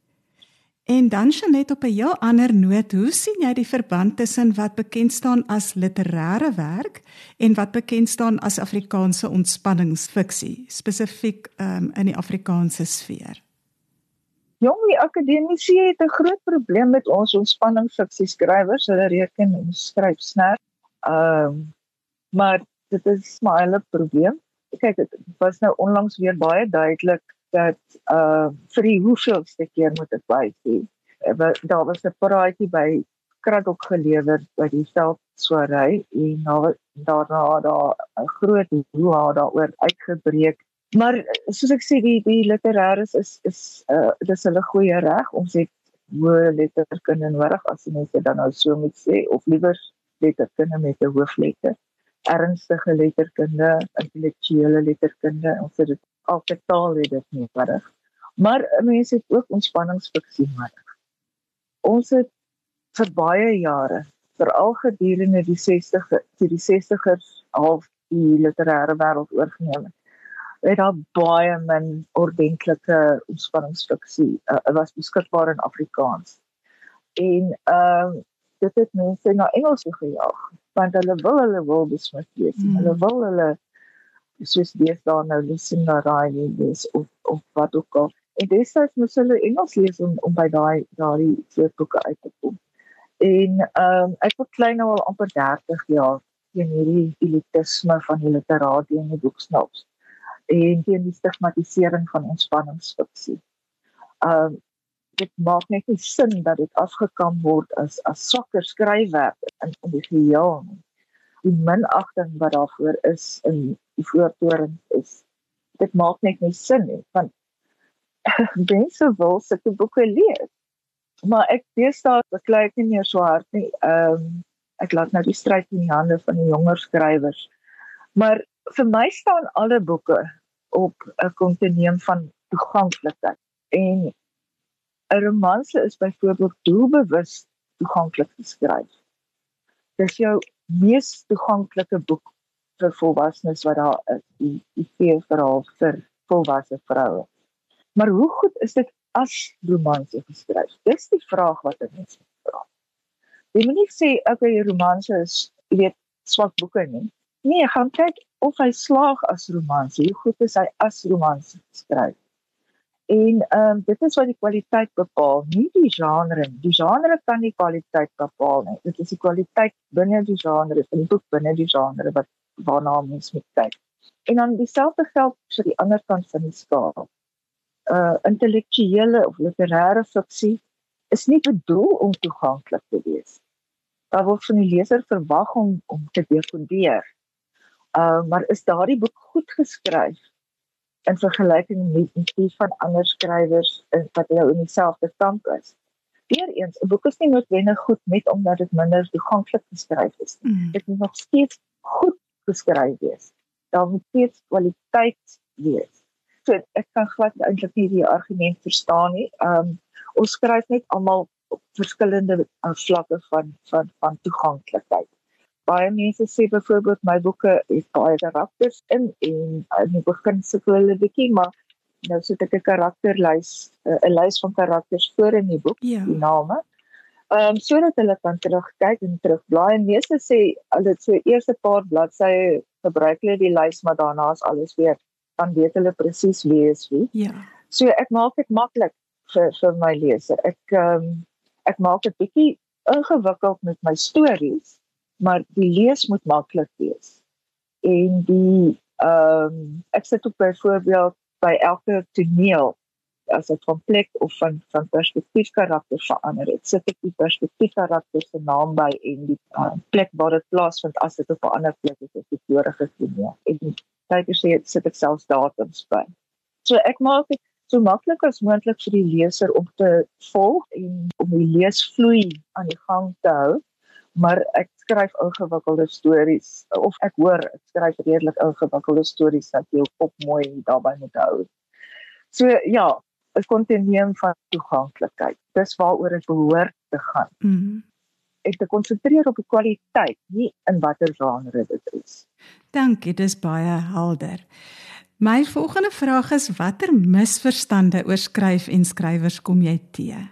En dan Jeanette, op 'n heel ander noot, hoe sien jy die verband tussen wat bekend staan as literêre werk en wat bekend staan as Afrikaanse ontspanningsfiksie, spesifiek um, in die Afrikaanse sfeer? Jong, die akademici het 'n groot probleem met ons ontspanningsfiksie skrywers. Hulle reken ons skryf snert. Ehm um, maar dit is maar hulle probleem. Kyk, dit was nou onlangs weer baie duidelik dat uh vir die hoeveelste keer moet ek by sê, daar was 'n praatjie by Kraddock gelewer by die veldsoery en daar daarna daar 'n groot hoeha daaroor uitgebreek. Maar soos ek sê, die die literêres is is uh, dis hulle goeie reg om sê hoë letterkunde nodig as mense dan nou so moet sê, of liewer letterkunde met 'n hoofletter, ernstige letterkunde, intellektuele letterkunde, ons het dit elke taal het dit nie nodig. Maar mense het ook ontspanningsfiksie nodig. Ons het vir baie jare, veral gedurende die sestigers, die sestigers half die literêre wêreld oorgeneem, het daar baie min ordentlike ontspanningsfiksie uh, was beskikbaar in Afrikaans. En uh, dit het mense na Engels gejaag, want hulle wil hulle Wildersmith lees, mm. hulle wil hulle soos deesdae nou Lucinda Riley lees of, of wat ook al. En destyds moes hulle Engels lees om, om by daai daai soort boeke uit te kom. En um, ek was klein nou al amper dertig jaar teen hierdie elitisme van die literaat en die boeksnaps. En teen die stigmatisering van ontspanningsfiksie. Um, dit maak net nie sin dat dit afgekam word as, as swakker skryfwerk in, in die geheel nie. Die minagting wat daarvoor is in die voortorings is, dit maak net nie sin nie, want mense wil sulke boeke lees. Maar ek deesdae beklei ek nie meer so hard nie. Um, ek laat nou die stryd in die hande van die jonger skrywers. Maar vir my staan alle boeke op 'n kontinuum van toeganklikheid. En 'n romanse is byvoorbeeld doelbewus toeganklik geskryf. Dis jou mees toeganklike boek vir volwassenes wat daar is, die, die veeverhaal vir volwasse vroue. Maar hoe goed is dit as romanse geskryf? Dis die vraag wat ek mens vra. Jy moet nie sê, okay, romanse is, jy weet, swak boeke nie. Nee, gaan kyk of hy slaag as romanse, hoe goed is hy as romanse geskryf. En um, dit is wat die kwaliteit bepaal, nie die genre. Die genre kan die kwaliteit bepaal nie. Dit is die kwaliteit binne die genre, van die boek binne die genre, wat, waarna mens moet kyk. En dan dieselfde geld vir die ander kant van die skaal. Uh, intellektuele of literêre fiksie is nie bedoel om toeganklik te wees. Daar word van die leser verwag om, om te dekodeer. Uh, maar is daardie boek goed geskryf in vergelyking met die van ander skrywers wat nou in dieselfde kamp is? Weereens, 'n boek is nie noodwendig goed net omdat dit minder toeganklik geskryf is. Mm. Dit moet nog steeds goed geskryf wees. Daar moet steeds kwaliteit wees. So, ek kan glad eintlik nie die argument verstaan nie. Um, ons skryf net almal op verskillende uh, vlakke van, van, van toeganklikheid. Baie mense sê byvoorbeeld my boeke het baie karakters in en in die begin sukkel hulle bietjie, maar nou sit ek 'n karakterlys, 'n lys van karakters voor in die boek, ja. Die name. Ehm um, sodat hulle kan terugkyk en terugblaai. En meeste sê hulle so eerste paar bladsye gebruik hulle die lys, maar daarna is alles weer, dan weet hulle presies wie is wie. Ja. So ek maak dit maklik vir vir my leser. Ek ehm um, ek maak dit bietjie ingewikkeld met my stories, maar die lees moet maklik wees. En die ehm um, ek sit ook byvoorbeeld by elke toneel, as dit van plek of van van perspektief karakter verander het, sit ek die perspektief karakter se naam by en die uh, plek waar dit plaasvind as dit op 'n ander plek is op die vorige toneel. En tydens sê sit ek selfs datums by. So ek maak dit so maklik as moontlik vir die leser om te volg en om die leesvloei aan die gang te hou. Maar ek skryf ingewikkelde stories, of ek hoor, ek skryf redelik ingewikkelde stories dat jy op mooi daarby moet hou. So ja, 'n kontinuum van toeganklikheid. Dis waaroor ek behoort te gaan. Mm-hmm. En te konsentreer op die kwaliteit, nie in watter genre dit is. Dankie, dis baie helder. My volgende vraag is, watter misverstande oor skryf en skrywers kom jy teë?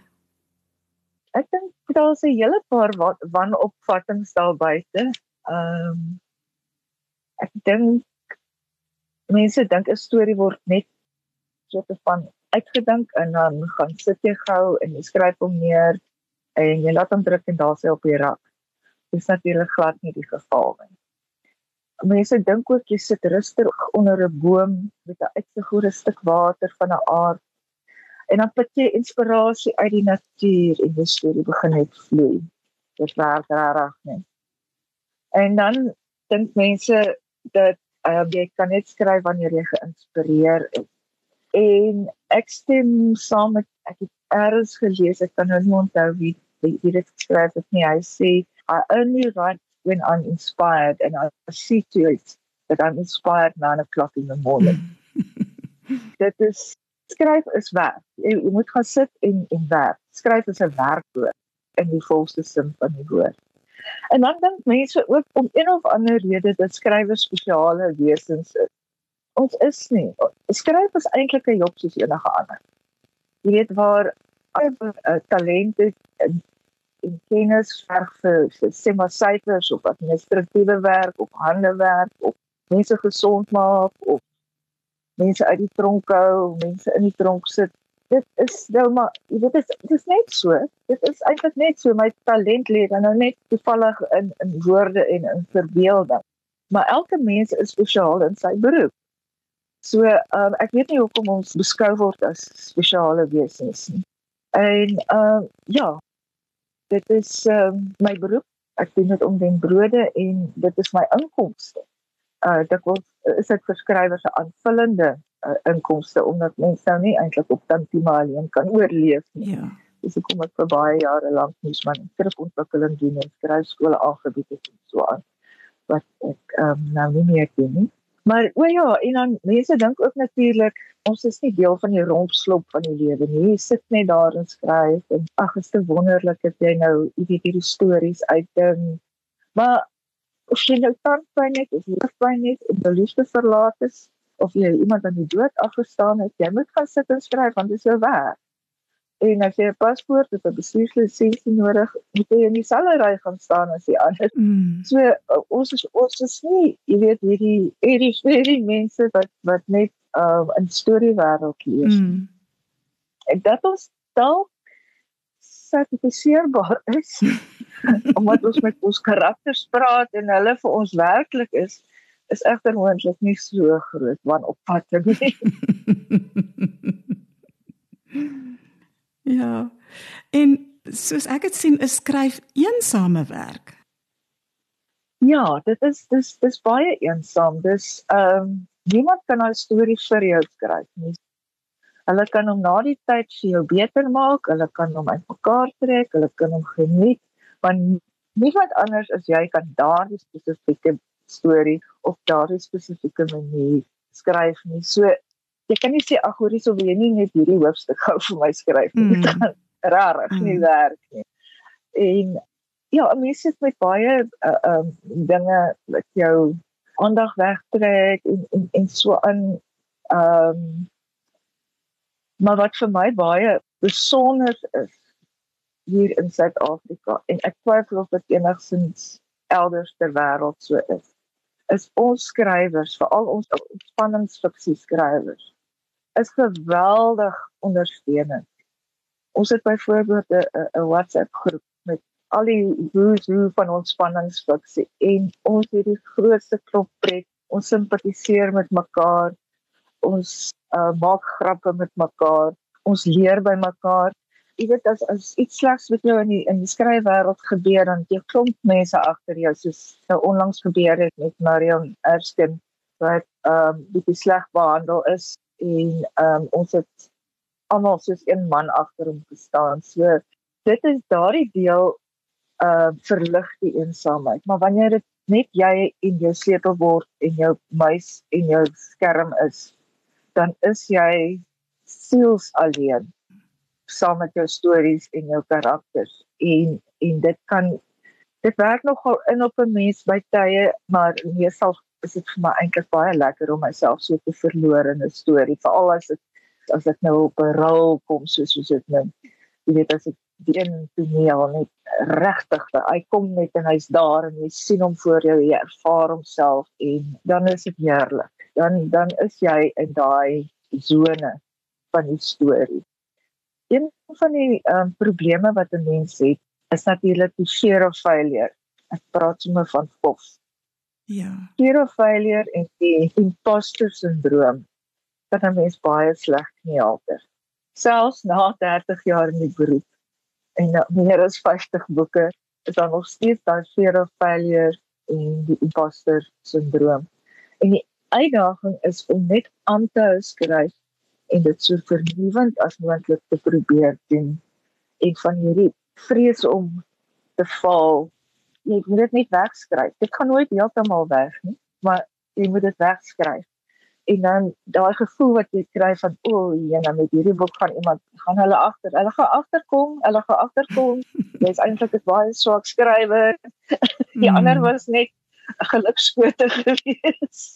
Ek dink daar is 'n hele paar wanopvattings daar buite. Um, ek dink mense dink 'n storie word net soort van uitgedink en dan gaan sit jy gou en jy skryf hom neer en jy laat hom druk en daar sy op die rak. Dit is natuurlik glad nie die geval nie. Mense dink ook jy sit rustig onder 'n boom met 'n uitsig oor 'n stuk water van 'n aard En dan put jy inspirasie uit die natuur en die storie begin net vloei. Dit werk rarig nie. En dan dink mense dat uh, jy kan net skryf wanneer jy geïnspireer is. En ek stem saam met, ek het ergens gelees, ek kan nou nie onthou wie, wie, wie dit geskryf het nie, hy sê, I only write when I'm inspired, and I see to it that I'm inspired nine o'clock in the morning. Dit is, skryf is werk, jy, jy moet gaan sit en, en werk, skryf is 'n werkwoord, in die volste sin van die woord. En dan dink mense ook om een of ander rede dat skrywers spesiale wesens is. Ons is nie. Skryf is eintlik 'n job soos enige ander. Jy weet waar al uh, talent is en, en kennis verg vir, vir sê maar syfers of administratiewe werk of handewerk of mense gesond maak of mense uit die tronk hou, mense in die tronk sit. Dit is nou maar, dit is, dit is net so, dit is eintlik net so, my talent lê dan nou net toevallig in, in woorde en in verbeelding. Maar elke mens is spesiaal in sy beroep. So, um, ek weet nie hoekom ons beskou word as spesiale wesens nie. En, um, ja, dit is um, my beroep, ek doen dit om den brode en dit is my inkomste. Uh, dikwels is dit vir skrywers 'n aanvullende uh, inkomste, omdat mense nou nie eintlik op tantiema alleen kan oorleef nie. Ja. Dus ek kom ek vir baie jare lank moes man skrifontwikkeling doen en skryfskole aangebied het en so aan, wat ek um, nou nie meer doen nie. Maar, o ja, en dan mense dink ook natuurlik, ons is nie deel van die rompslop van die lewe nie, jy sit net daar en skryf, en ag, is te wonderlik dat jy nou, jy weet hierdie stories uitdink, maar of jy nou tandpyn het, of hoofpyn het, en jou liefde verlaat is, of jy iemand aan die dood afgestaan het, jy moet gaan sit en skryf, want dit is jou werk. En as jy 'n paspoort of 'n bestuurslisensie nodig, moet jy in dieselfde ry gaan staan as die ander. Mm. So, uh, ons is, ons is nie, jy weet, hierdie, hierdie, hierdie mense wat, wat net uh, in storiewêreld lees. Mm. En dat ons dalk sertifiseerbaar is, omdat ons met ons karakters praat en hulle vir ons werklik is, is egter moontlik nie so groot wanopvatting nie. Ja, en soos ek het sien, is skryf eensame werk. Ja, dit is, dis, dis baie eensaam, dis, um, niemand kan 'n storie vir jou skryf nie. Hulle kan hom na die tyd vir jou beter maak, hulle kan hom uitmekaar trek, hulle kan hom geniet, maar niemand anders as jy kan daardie spesifieke storie op daardie spesifieke manier skryf nie. So, jy kan nie sê, ag hoorie, so wil jy nie net hierdie hoofstuk gou vir my skryf nie. Mm. Dit kan rarig mm. nie werk nie. En ja, 'n mens sit met baie uh, um, dinge wat jou aandag wegtrek en, en, en so aan. Um, maar wat vir my baie besonder is hier in Suid-Afrika, en ek twyfel of dit enigstens elders ter wêreld so is, is ons skrywers, veral ons ontspanningsfiksie skrywers, is geweldig ondersteunend. Ons het byvoorbeeld 'n WhatsApp groep met al die who's who van ontspanningsfiksie, en ons het die grootste klop pret, ons simpatiseer met mekaar, ons uh, maak grappe met mekaar, ons leer by mekaar. Jy weet, as, as iets slegs met jou in die, in die skryfwêreld gebeur, dan jy klomp mense agter jou, soos nou onlangs gebeur het met Marion Erskine, wat um, bietjie sleg behandel is, en um, ons het almal soos een man agter hom gestaan. So, dit is daardie deel uh, verlig die eensaamheid, maar wanneer dit net jy en jou sleutelbord en jou muis en jou skerm is, dan is jy siels alleen, saam met jou stories en jou karakters, en, en dit kan, dit werk nogal in op 'n mens by tye, maar meestal is dit vir my eintlik baie lekker om myself so te verloor in 'n storie, veral as ek, as ek nou op 'n rol kom, soos soos dit nou, jy weet, as ek die een toneel net regtig, hy kom net en hy's daar, en jy sien hom voor jou, jy ervaar homself, en dan is dit heerlik, dan, dan is jy in daai zone van die storie. Een van die um, probleme wat 'n mens het, is natuurlik die fear of failure. Ek praat sommer van F O F. Ja. Fear of failure en die imposter syndroom kan 'n mens baie sleg kniehalter. selfs na dertig jaar in die beroep en nou meer as vyftig boeke, is daar nog steeds daai fear of failure en die imposter syndroom. En die uitdaging is om net aan te hou skryf en dit so vernuwend as moontlik te probeer doen. En van hierdie vrees om te faal, jy moet dit net wegskryf. Dit gaan nooit heeltemal weg nie, maar jy moet dit wegskryf. En dan daai gevoel wat jy kry van, o, oh, ja, met hierdie boek gaan iemand, gaan hulle agter, hulle gaan agterkom, hulle gaan agterkom, jy's eintlik 'n baie swak skrywer, die mm. ander was net 'n gelukskote gewees.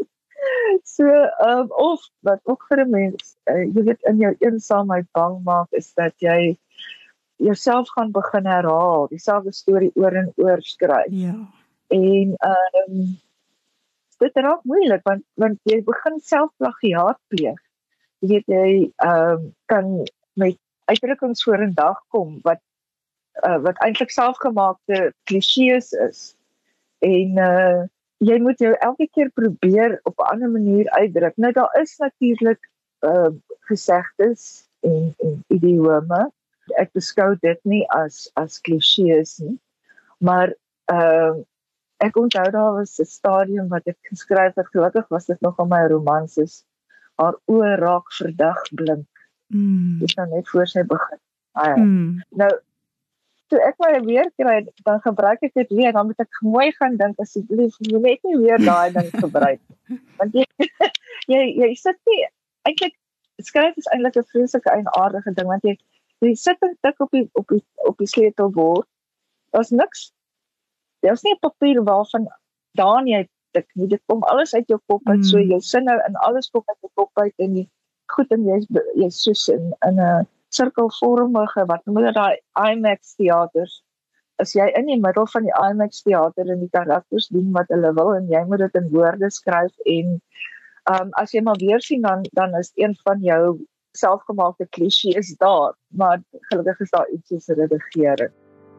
so, um, of, wat ook vir 'n mens, uh, jy weet, in jou eensaamheid bang maak, is dat jy jouself gaan begin herhaal, dieselfde storie oor en oor skryf. Ja. En, um, dit raak moeilik, want, want jy begin self plagiaat pleeg. Jy weet, jy um, kan met uitdrukkings voor in dag kom, wat, uh, wat eintlik selfgemaakte klisjées is. En uh, jy moet jou elke keer probeer op 'n ander manier uitdruk. Nou, daar is natuurlik uh, gesegdes en, en idiome. Ek beskou dit nie as, as klisjées nie, maar uh, ek onthou daar was 'n stadium wat ek geskryf het, gelukkig was dit nog aan my romanses, haar oë raak verdag blink. Mm. Dis nou net voor sy begin. Ah, ja. mm. Nou, toe ek my weer kry, dan gebruik ek dit weer, dan moet ek mooi gaan dink, asseblief, jy net nie weer daai ding gebruik. Want jy, jy, jy sit nie, eintlik, skryf is eintlik 'n vreeslike eienaardige ding, want jy, jy sit en tik op die, op die, op die sleutelbord, daar's niks, daar's nie 'n papier waarvan daan jy tik nie, dit kom alles uit jou kop uit, mm. so jou sinne en alles kom uit jou kop uit, en die goed, en jy, jy soos in, in 'n sirkelvormige, wat noem hulle daai IMAX theaters, as jy in die middel van die IMAX theater en die karakters doen wat hulle wil, en jy moet dit in woorde skryf, en um, as jy maar weer sien, dan, dan is een van jou selfgemaakte klisjées daar, maar gelukkig is daar iets soos redigering.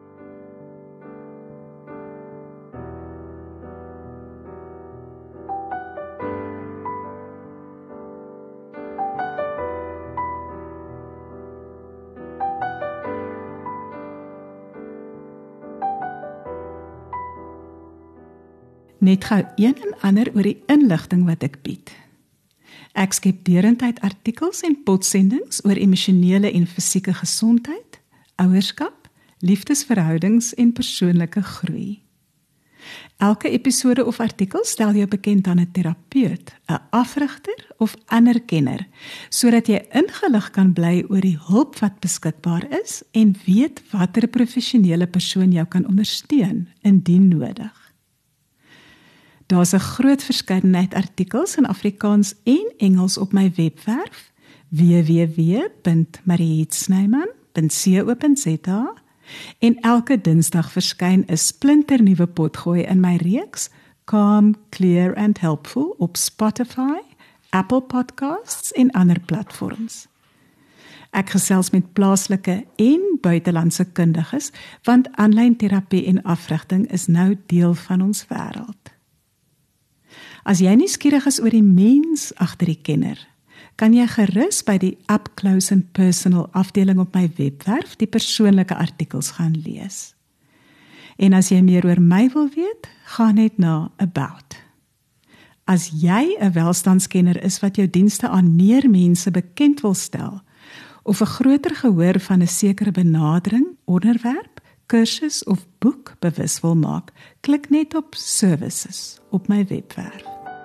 Net gou een en ander oor die inligting wat ek bied. Ek skep derentyd artikels en podsendings oor emosionele en fisieke gesondheid, ouerskap, liefdesverhoudings en persoonlike groei. Elke episode of artikel stel jou bekend aan 'n terapeut, 'n afrigter of ander kenner, sodat jy ingelig kan bly oor die hulp wat beskikbaar is en weet watter professionele persoon jou kan ondersteun indien nodig. Daar's 'n groot verskeidenheid artikels in Afrikaans en Engels op my webwerf w w w punt marietsnyman punt co punt za en elke Dinsdag verskyn 'n splinternuwe potgooi in my reeks Calm, Clear and Helpful op Spotify, Apple Podcasts en ander platforms. Ek gesels met plaaslike en buitelandse kundiges, want aanlyn terapie en afrigting is nou deel van ons wêreld. As jy nuuskierig is oor die mens agter die kenner, kan jy gerus by die Up Close and Personal afdeling op my webwerf die persoonlike artikels gaan lees. En as jy meer oor my wil weet, gaan net na About. As jy 'n welstandskenner is wat jou dienste aan meer mense bekend wil stel, of 'n groter gehoor van 'n sekere benadering, onderwerp, kursus of boek bewus wil maak, klik net op Services op my webwerf.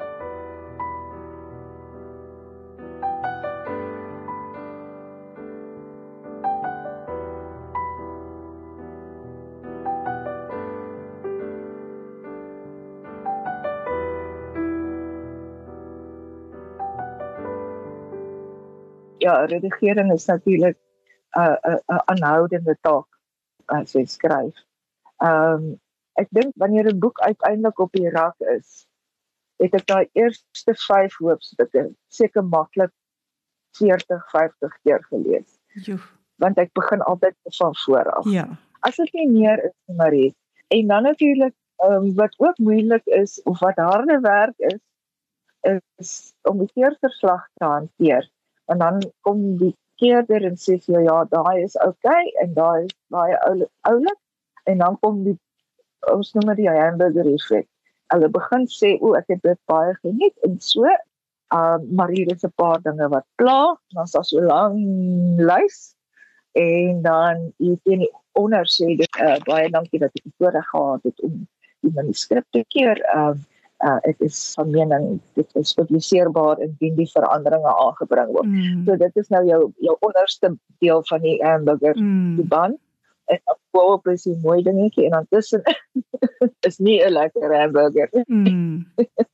Ja, redigering is natuurlik 'n uh, 'n uh, uh, aanhoudende taak as jy skryf. Um, ek dink wanneer 'n boek uiteindelik op die rak is, het ek daai eerste vyf hoofstukke seker maklik veertig, vyftig keer gelees. Jo. Want ek begin altyd van voor af. Ja. As dit nie meer is, Marie. En dan natuurlik, um, wat ook moeilik is, of wat harde werk is, is om die keerverslag te hanteer. En dan kom die keerder en sê vir jou, ja, daai is okay, en daai is baie oulik, en dan kom die, ons noem die hamburger effek. Hulle begin sê, o, ek het dit baie geniet, en so, uh, maar hier is 'n paar dinge wat pla, dan is daar so lang lys, en dan hier teen die onder sê dit, uh, baie dankie dat ek die voorreg gehad het om die manuskrip te keer, uh, uh, ek is van mening, dit is publiseerbaar indien die veranderinge aangebring word. Mm. So dit is nou jou, jou onderste deel van die hamburger, mm. die band, en dan boop is die mooi dingetjie, en dan tussen is nie 'n lekker hamburger. Mm.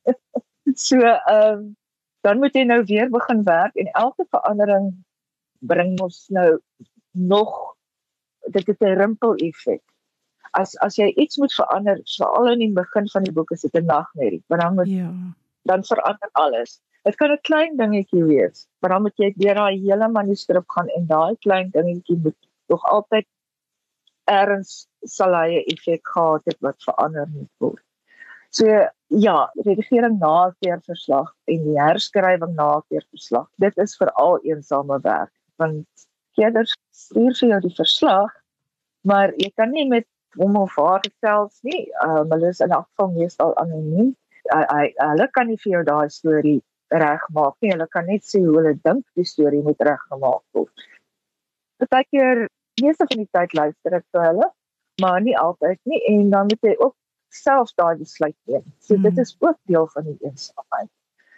So, um, dan moet jy nou weer begin werk, en elke verandering bring ons nou nog, dit het 'n rimpel effek. As, as jy iets moet verander, veral in die begin van die boek, is dit 'n nagmerrie, maar dan moet, ja. dan verander alles. Het kan 'n klein dingetjie wees, maar dan moet jy deur daai hele manuskrip gaan, en daai klein dingetjie moet nog altyd ergens sal hy 'n effek gehad het wat verander moet word. So, ja, redigering na 'n keerverslag en die herskrywing na 'n keerverslag, dit is veral eensame werk, want keerders stuur vir jou die verslag, maar jy kan nie met hom of haar gesels nie, um, hulle is in elk geval meestal anoniem, hulle kan nie vir jou daai storie regmaak nie, hulle kan net sê hoe hulle dink die storie moet reggemaak word. Partykeer, meeste van die tyd luister ek vir hulle, maar nie altyd nie, en dan moet jy ook self daai besluit neem. So mm. dit is ook deel van die eensaamheid.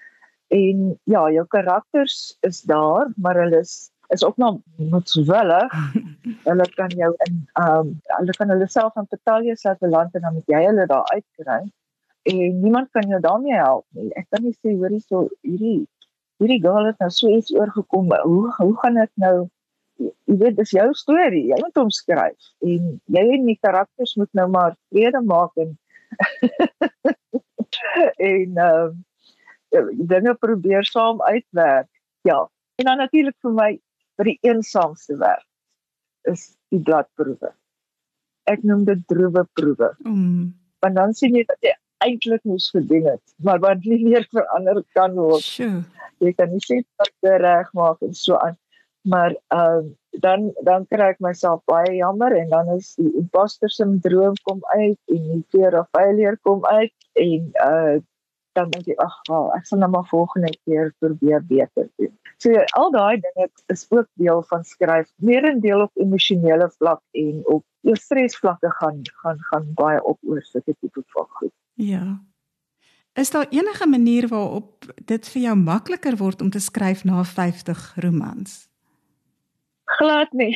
En ja, jou karakters is daar, maar hulle is, is ook nog moedswillig. Hulle kan jou in, um, hulle kan hulle self in bataljes laat beland, en dan moet jy hulle daar uitkry. En niemand kan jou daarmee help nie. Ek kan nie sê, hoorie so, hierdie, hierdie girl het nou so iets oorgekom, hoe, hoe gaan ek nou, jy weet, dis jou storie, jy moet hom skryf, en jy en die karakters moet nou maar vrede maak, en en um, dinge probeer saam uitwerk, ja, en dan natuurlik vir my, vir die eensaamste werk, is die bladproewe. Ek noem dit droeweproewe, mm. want dan sien jy dat jy eintlik moes gedoen het, maar wat nie meer verander kan word. Sure. Jy kan nie sê dat jy reg maak en so aan, maar uh, dan, dan kry ek myself baie jammer, en dan is die imposter syndroom kom uit, en die fear of failure kom uit, en uh, dan denk ek, ag, oh, ek sal nou maar volgende keer probeer beter doen. So al daai dinge is ook deel van skryf, meer in deel op emosionele vlak, en op jou stresvlakke gaan, gaan, gaan baie op oor sulke tipe van goed. Ja. Is daar enige manier waarop dit vir jou makliker word om te skryf na vyftig romans? Glad nie.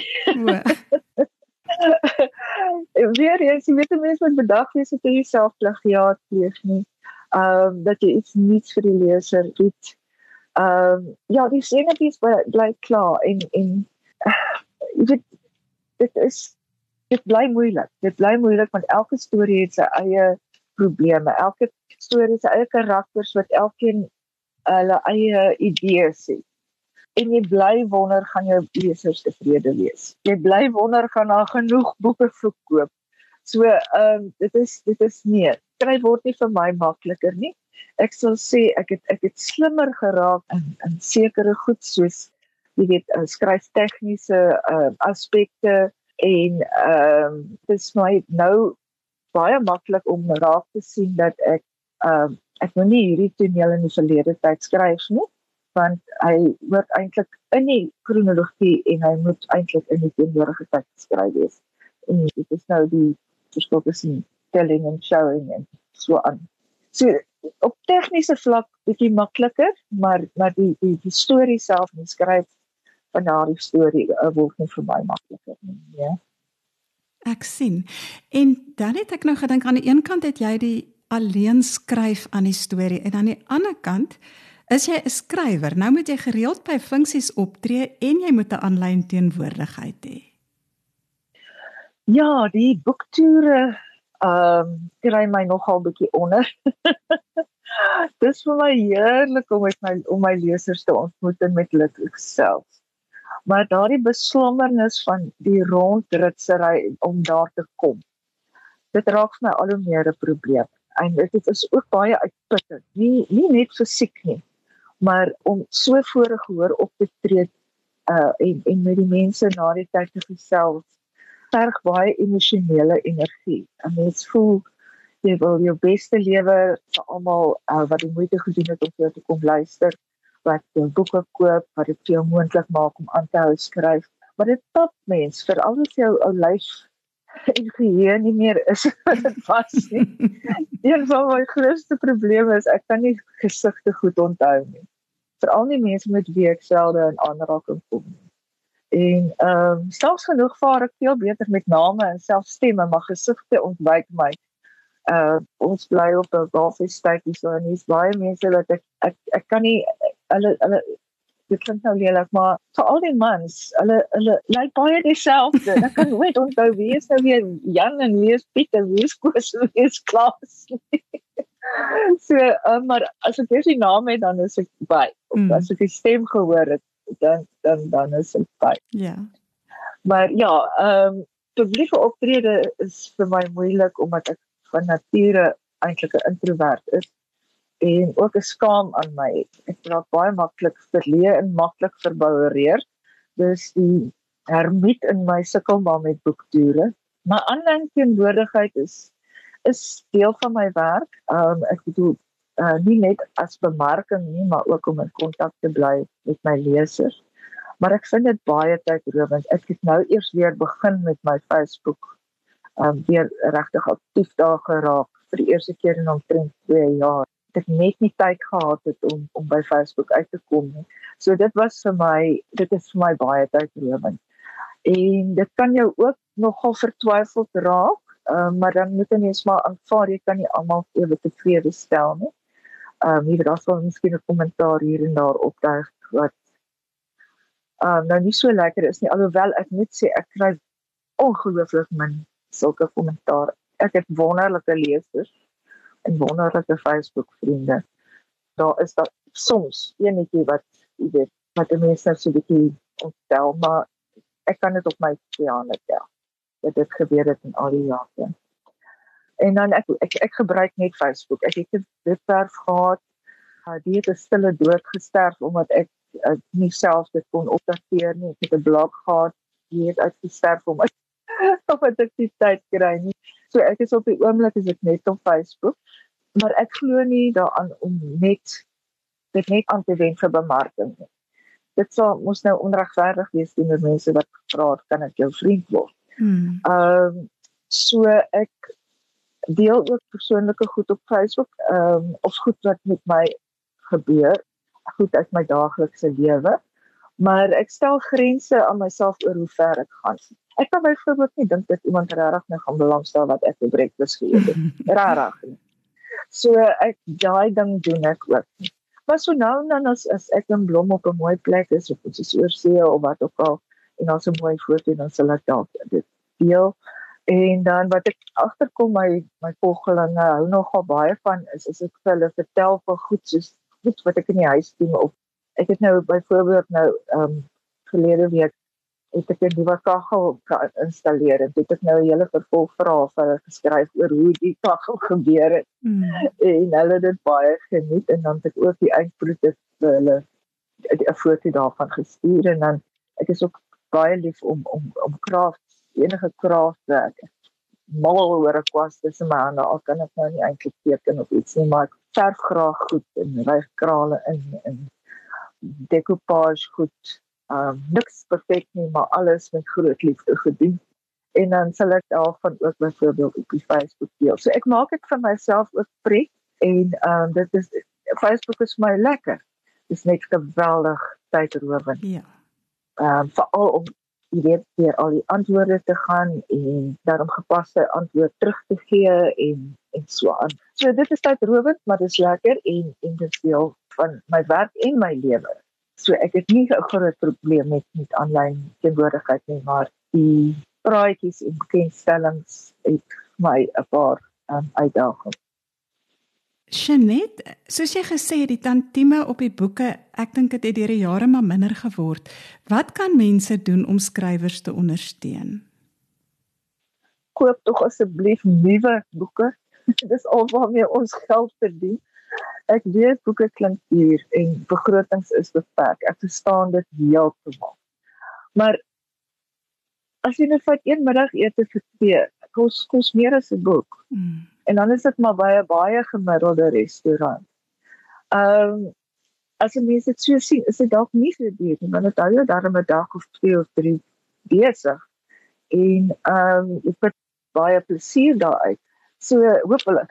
Weer eens, jy weet die mens moet bedag wees dat jy self plagiaat pleeg nie. Um, dat jy iets niets vir die leser doet. Um, ja, die scenetjies bly klaar, en, en uh, jy weet, dit is, dit bly moeilik. Dit bly moeilik, want elke storie het sy eie probleme. Elke storie het sy eie karakters, wat elkeen hulle eie idees het. En jy bly wonder, gaan jou lesers tevrede wees. Jy bly wonder, gaan daar genoeg boeke verkoop. So, um, dit is, dit is nie, skryf word nie vir my makliker nie. Ek sal sê, ek het, ek het slimmer geraak in, in sekere goed, soos, jy weet, skryftegniese uh, aspekte, en um, dit is my nou baie maklik om raak te sien, dat ek, um, ek moet nie hierdie toneel in die verlede tyd skryf nie, want hy word eintlik in die kronologie, en hy moet eintlik in die teenwoordige tyd geskryf wees. En dit is nou die verskil tussen telling en showing en so aan. So, op tegniese vlak bietjie makliker, maar, maar die, die, die storie self en die skryf van daardie storie uh, word nie vir my makliker nie. Ja. Ek sien. En dan het ek nou gedink, aan die een kant het jy die alleen skryf aan die storie, en aan die ander kant is jy 'n skrywer. Nou moet jy gereeld by funksies optree, en jy moet 'n aanlyn teenwoordigheid hê. Ja, die boektoere um, kry my nogal bietjie onder. Dis vir my heerlik om met my, om my lesers te ontmoet en met hulle te gesels. Maar daardie beslommernis van die rondritsery om daar te kom, dit raak vir my al hoe meer 'n probleem. En dit is ook baie uitputtend, nie, nie net fisiek nie, maar om so voor 'n gehoor op te tree uh, en, en met die mense na die tyd te gesels, verg baie emosionele energie. 'n Mens voel jy wil jou beste lewe vir almal uh, wat die moeite gedoen het om vir jou te kom luister, wat jou boeke koop, wat dit vir jou moontlik maak om aan te hou skryf. Maar dit tap mens, veral as jou ou lyf en geheue nie meer is wat dit was nie. Een van my grootste probleme is, ek kan nie gesigte goed onthou nie. Veral nie mense met wie ek selde in aanraking kom nie. En ehm um, selfs genoeg vaar ek veel beter met name en selfs stemme, maar gesigte ontwyk my. Uh, ons bly op 'n golfstad hier so, en hier's baie mense wat ek, ek, ek kan nie, hulle, hulle, dit klink nou lelik, maar vir al die mans, hulle, hulle lyk baie dieselfde. Ek kan nooit onthou wie is nou weer Jan en wie is Piet en wie is Koos en wie is Klaas. So, uh, maar as ek eers die naam het, dan is ek by. Of mm. as ek die stem gehoor het, dan, dan, dan is ek by. Ja. Maar ja, um, publieke optrede is vir my moeilik, omdat ek van nature eintlik 'n introvert is en ook 'n skaam aan my het. Ek raak baie maklik verleë en maklik verboureer. Dus die hermiet in my sukkel maar met boektoere. My aanlyn teenwoordigheid is is deel van my werk. Um, ek bedoel uh, nie net as bemarking nie, maar ook om in kontak te bly met my lesers. Maar ek vind dit baie tydrowend. Ek het nou eers weer begin met my Facebook. Um, weer regtig aktief daar geraak vir die eerste keer in omtrent twee jaar. Ek het net nie tyd gehad het om, om by Facebook uit te kom nie. So dit was vir my, dit is vir my baie tydrowend. En dit kan jou ook nogal vertwyfeld raak, um, maar dan moet jy mens maar aanvaar, jy kan nie almal ewe tevrede stel nie. Um, hier daar sal miskien 'n kommentaar hier en daar opduik wat um, nou nie so lekker is nie, alhoewel ek moet sê, ek kry ongelooflik min sulke kommentaar. Ek het wonderlike lesers en wonderlike Facebook vriende. Daar is daar soms enetjie wat, jy weet, wat die mense so 'n bietjie ontstel, maar ek kan dit op my twee hande tel. Dat dit gebeur het in al die jare. En dan ek ek, ek gebruik net Facebook. Ek het 'n webwerf gehad, uh, die het 'n stille dood gesterf omdat ek uh, nie self dit kon opdateer nie. Ek het 'n blog gehad, die het uitgesterf omdat of wat ek die tyd kry nie. So ek is op die oomblik is ek net op Facebook, maar ek glo nie daaraan om net dit net aan te wend vir bemarking nie. Dit sal mos nou onregverdig wees teenoor mense wat vra het, kan ek jou vriend word. Hmm. Um, so ek deel ook persoonlike goed op Facebook, um, of goed wat met my gebeur, goed uit my daaglikse lewe, maar ek stel grense aan myself oor hoe ver ek gaan. Ek kan byvoorbeeld nie dink dat iemand regtig nou gaan belangstel wat ek vir breakfast geëet het. Regtig nie. So ek daai ding doen ek ook. Maar so nou en dan as, as ek in Blom op 'n mooi plek is, of ons is oor see of wat ook al, en dan so 'n mooi foto, dan sal ek dalk dit deel. En dan wat ek agterkom, my my volgelinge hou nogal baie van is as ek vir hulle vertel van goed soos goed wat ek in die huis doen, of ek het nou byvoorbeeld nou um, verlede week het ek 'n nuwe kaggel geïnstalleer en dit het nou 'n hele vervolgverhaal vir hulle geskryf oor hoe die kaggel gebeur het. Mm. En hulle het dit baie geniet en dan het ek ook die eindproduk vir hulle 'n foto daarvan gestuur en dan ek is ook baie lief om om om kraaf, enige kraafwerk. Mal oor 'n kwas tussen my hande, al kan ek nou nie eintlik teken of iets nie, maar ek verf graag goed en ryg krale in en decoupage goed. Um, niks perfect nie, maar alles met groot liefde gedoen. En dan sal ek daarvan ook byvoorbeeld op die Facebook deel. So ek maak dit vir myself ook pret en um, dit is, Facebook is vir my lekker. Dit is net geweldig tydrowend. Ja. Um, veral om jy weet weer al die antwoorde te gaan en daarom gepaste antwoord terug te gee en, en so aan. So dit is tydrowend, maar dit is lekker en, en dit is deel van my werk en my lewe. So ek het nie 'n groot probleem met met aanlyn teenwoordigheid nie, maar die praatjies en bekendstellings het my 'n paar um, uitdagings. Jeanette, soos jy gesê het, die tantieme op die boeke, ek dink dit het deur die jare maar minder geword. Wat kan mense doen om skrywers te ondersteun? Koop tog asseblief nuwe boeke. Dis al waarmee ons geld verdien. Ek weet boeke klink duur en begrotings is beperk. Ek verstaan dit heeltemal. Maar as jy net vat een middagete vir twee, kos, kos meer as 'n boek. Mm. En dan is dit maar baie, baie gemiddelde restaurant. Ehm, um, as 'n mens dit so sien, is dit dalk nie so duur nie, want dit hou jou darm 'n dag of twee of drie besig. En ehm, um, ek het baie plesier daaruit. So, hopelik.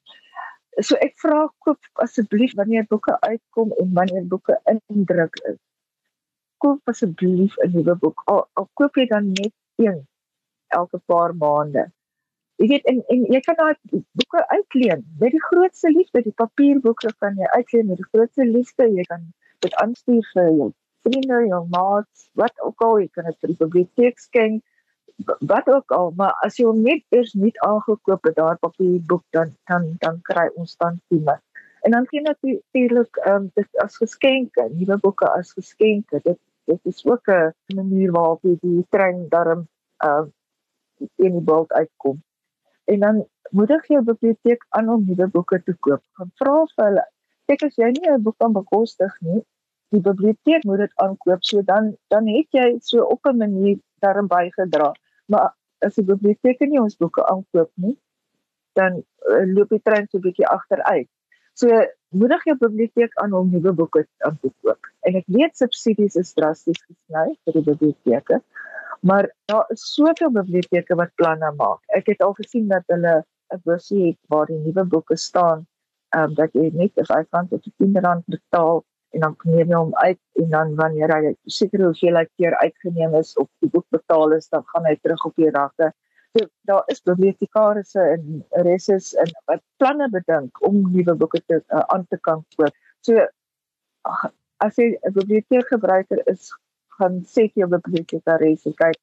So ek vra, koop asseblief wanneer boeke uitkom en wanneer boeke indruk is. Koop asseblief 'n nuwe boek. Al, al koop jy dan net een elke paar maande. Jy weet, en, en jy kan daai boeke uitleen. Met die grootste liefde, die papierboeke kan jy uitleen met die grootste liefde. Jy kan dit aanstuur vir jou vriende, jou maats, wat ook al. Jy kan dit vir die biblioteek skenk, wat ook al. Maar as jy hom net eers nie aangekoop het, daar papierboek, dan, dan, dan kry ons dan tieme. En dan gee natuurlik um, dit as geskenke, nuwe boeke as geskenke. Dit, dit is ook 'n manier waarop jy die trein darm uh, in die bult uitkom. En dan moedig jou biblioteek aan om nuwe boeke te koop. Gaan vra vir hulle. Kyk, as jy nie 'n boek kan bekostig nie, die biblioteek moet dit aankoop, so dan dan het jy so op 'n manier daarin bygedra. Maar as die biblioteek nie ons boeke aankoop nie, dan uh, loop die trein so 'n bietjie agteruit. So moedig jou biblioteek aan om nuwe boeke aan te koop. En ek weet subsidies is drasties gesny vir die biblioteke, maar daar is soveel biblioteke wat planne maak. Ek het al gesien dat hulle 'n busie het waar die nuwe boeke staan, um, dat jy net vyf rand tot tien rand betaal en dan neem jy hom uit en dan wanneer hy seker hoeveelheid keer uitgeneem is of die boek betaal is, dan gaan hy terug op die rakke. So, daar is bibliotekarisse en reses en wat planne bedink om nuwe boeke te uh, aan te kan koop. So ach, as jy 'n biblioteekgebruiker is, gaan sê jy jou bibliotekaresse, kyk,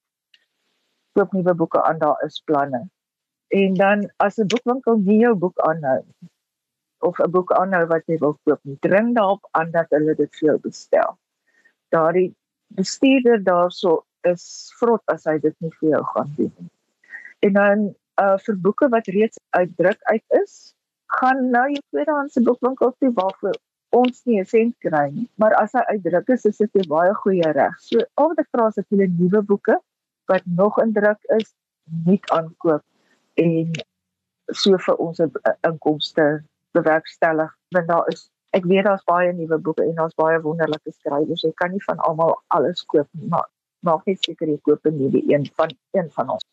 koop nuwe boeke aan, daar is planne. En dan as 'n boekwinkel nie jou boek aanhou of 'n boek aanhou wat jy wil koop nie, dring daarop aan dat hulle dit vir jou bestel. Daardie bestuurder daarso is vrot as hy dit nie vir jou gaan doen. En dan uh, vir boeke wat reeds uitdruk uit is, gaan na jou tweedehandse boekwinkel toe waarvoor ons nie 'n sent kry nie. Maar as hy uitdruk is, is dit 'n baie goeie reg. So al wat ek vra is dat jy nuwe boeke wat nog in druk is, nie aankoop en so vir ons inkomste bewerkstellig. Want daar is, ek weet daar's baie nuwe boeke en daar's baie wonderlike skrywers. Jy kan nie van almal alles koop nie, maar maak net seker jy koop 'n nuwe een van een van ons.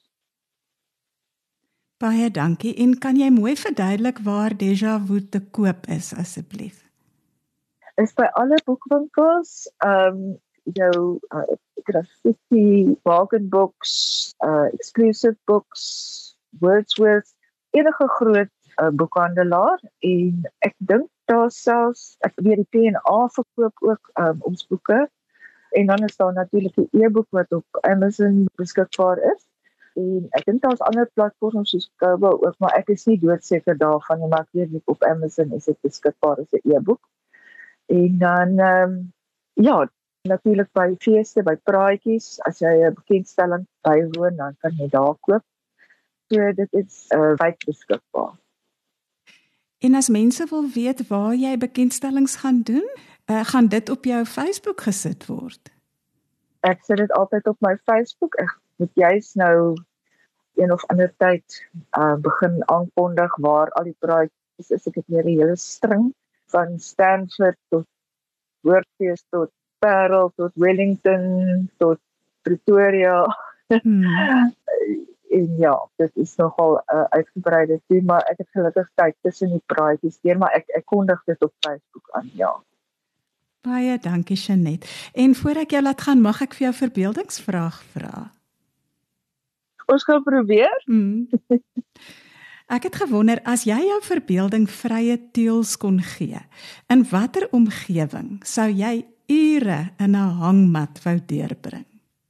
Baie dankie. En kan jy mooi verduidelik waar Déjà Vu te koop is, asseblief? Is by alle boekwinkels, um, jou uh, graffiti, bargain books, uh, exclusive books, Wordsworth, enige groot uh, boekhandelaar. En ek dink daar selfs, ek weet die P en A verkoop ook um, ons boeke. En dan is daar natuurlik die e-boek wat op Amazon beskikbaar is. En ek dink daar's ander platforms soos Kobo ook, maar ek is nie doodseker daarvan nie, maar ek weet nie op Amazon is dit beskikbaar as 'n e-boek. En dan, um, ja, natuurlik by feeste, by praatjies, as jy 'n bekendstelling bywoon, dan kan jy daar koop. So dit is uh, wyd beskikbaar. En as mense wil weet waar jy bekendstellings gaan doen, uh, gaan dit op jou Facebook gesit word? Ek sit dit altyd op my Facebook. Ek moet juist nou een of ander tyd uh, begin aankondig waar al die praatjies is. Ek het hier 'n hele string van Stanford tot Woordfees tot Parel tot Wellington tot Pretoria. Hmm. En ja, dit is nogal 'n uh, uitgebreide team, maar ek het gelukkig tyd tussen die praatjies deur, maar ek ek kondig dit op Facebook aan, ja. Baie dankie, Jeanette. En voor ek jou laat gaan, mag ek vir jou verbeeldingsvraag vra? Ons gaan probeer. Mm. Ek het gewonder, as jy jou verbeelding vrye teels kon gee, in watter omgewing sou jy ure in 'n hangmat wou deurbring?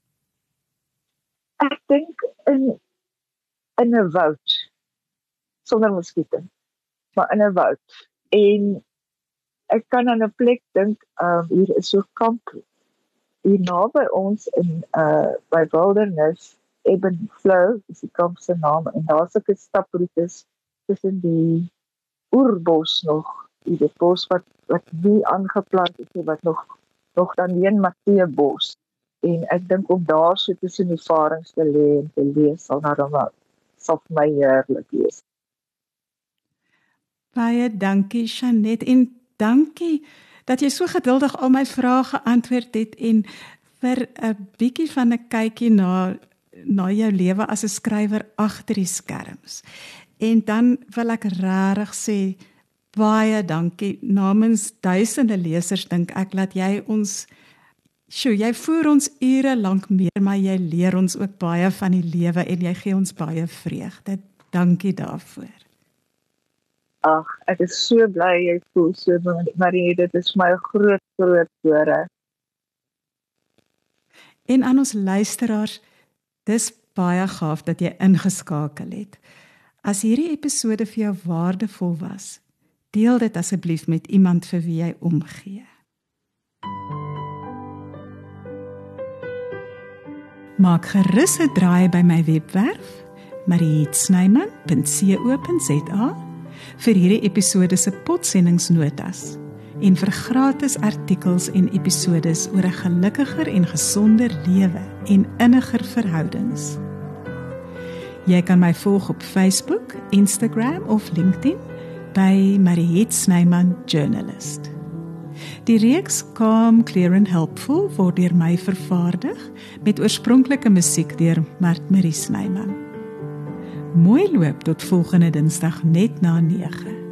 Ek dink in in 'n woud, sonder muskiete, maar in 'n woud. En ek kan aan 'n plek dink, uh, hier is so kamp, hier naby ons in uh, by Wilderness, Ebenflow is die kamp se naam, en daar's ook 'n staproetes tussen die oerbos nog, die bos wat wat nie aangeplant is, wat nog nog dan een Matthee bos. En ek dink om daar so tussen die ervarings te lê en te lees, sal nou dan maar sal vir my heerlik wees. Baie dankie Jeanette en dankie dat jy so geduldig al my vrae geantwoord het en vir 'n bietjie van 'n kykie na na jou lewe as 'n skrywer agter die skerms. En dan wil ek regtig sê baie dankie namens duisende lesers, dink ek, dat jy ons Sjoe, jy voer ons ure lank meer, maar jy leer ons ook baie van die lewe en jy gee ons baie vreugde. Dankie daarvoor. Ag, ek is so bly jy voel so, Marie, dit is my groot, groot voorreg. En aan ons luisteraars, dis baie gaaf dat jy ingeskakel het. As hierdie episode vir jou waardevol was, deel dit asseblief met iemand vir wie jy omgee. Maak gerus 'n draai by my webwerf mariette snyman punt co punt za vir hierdie episode se potsendingsnotas en vir gratis artikels en episodes oor 'n gelukkiger en gesonder lewe en inniger verhoudings. Jy kan my volg op Facebook, Instagram of LinkedIn by Mariette Snyman Journalist. Die reeks Calm, Clear and Helpful word deur my vervaardig met oorspronklike musiek deur Mart Marie Snyman. Mooi loop tot volgende Dinsdag net na nege.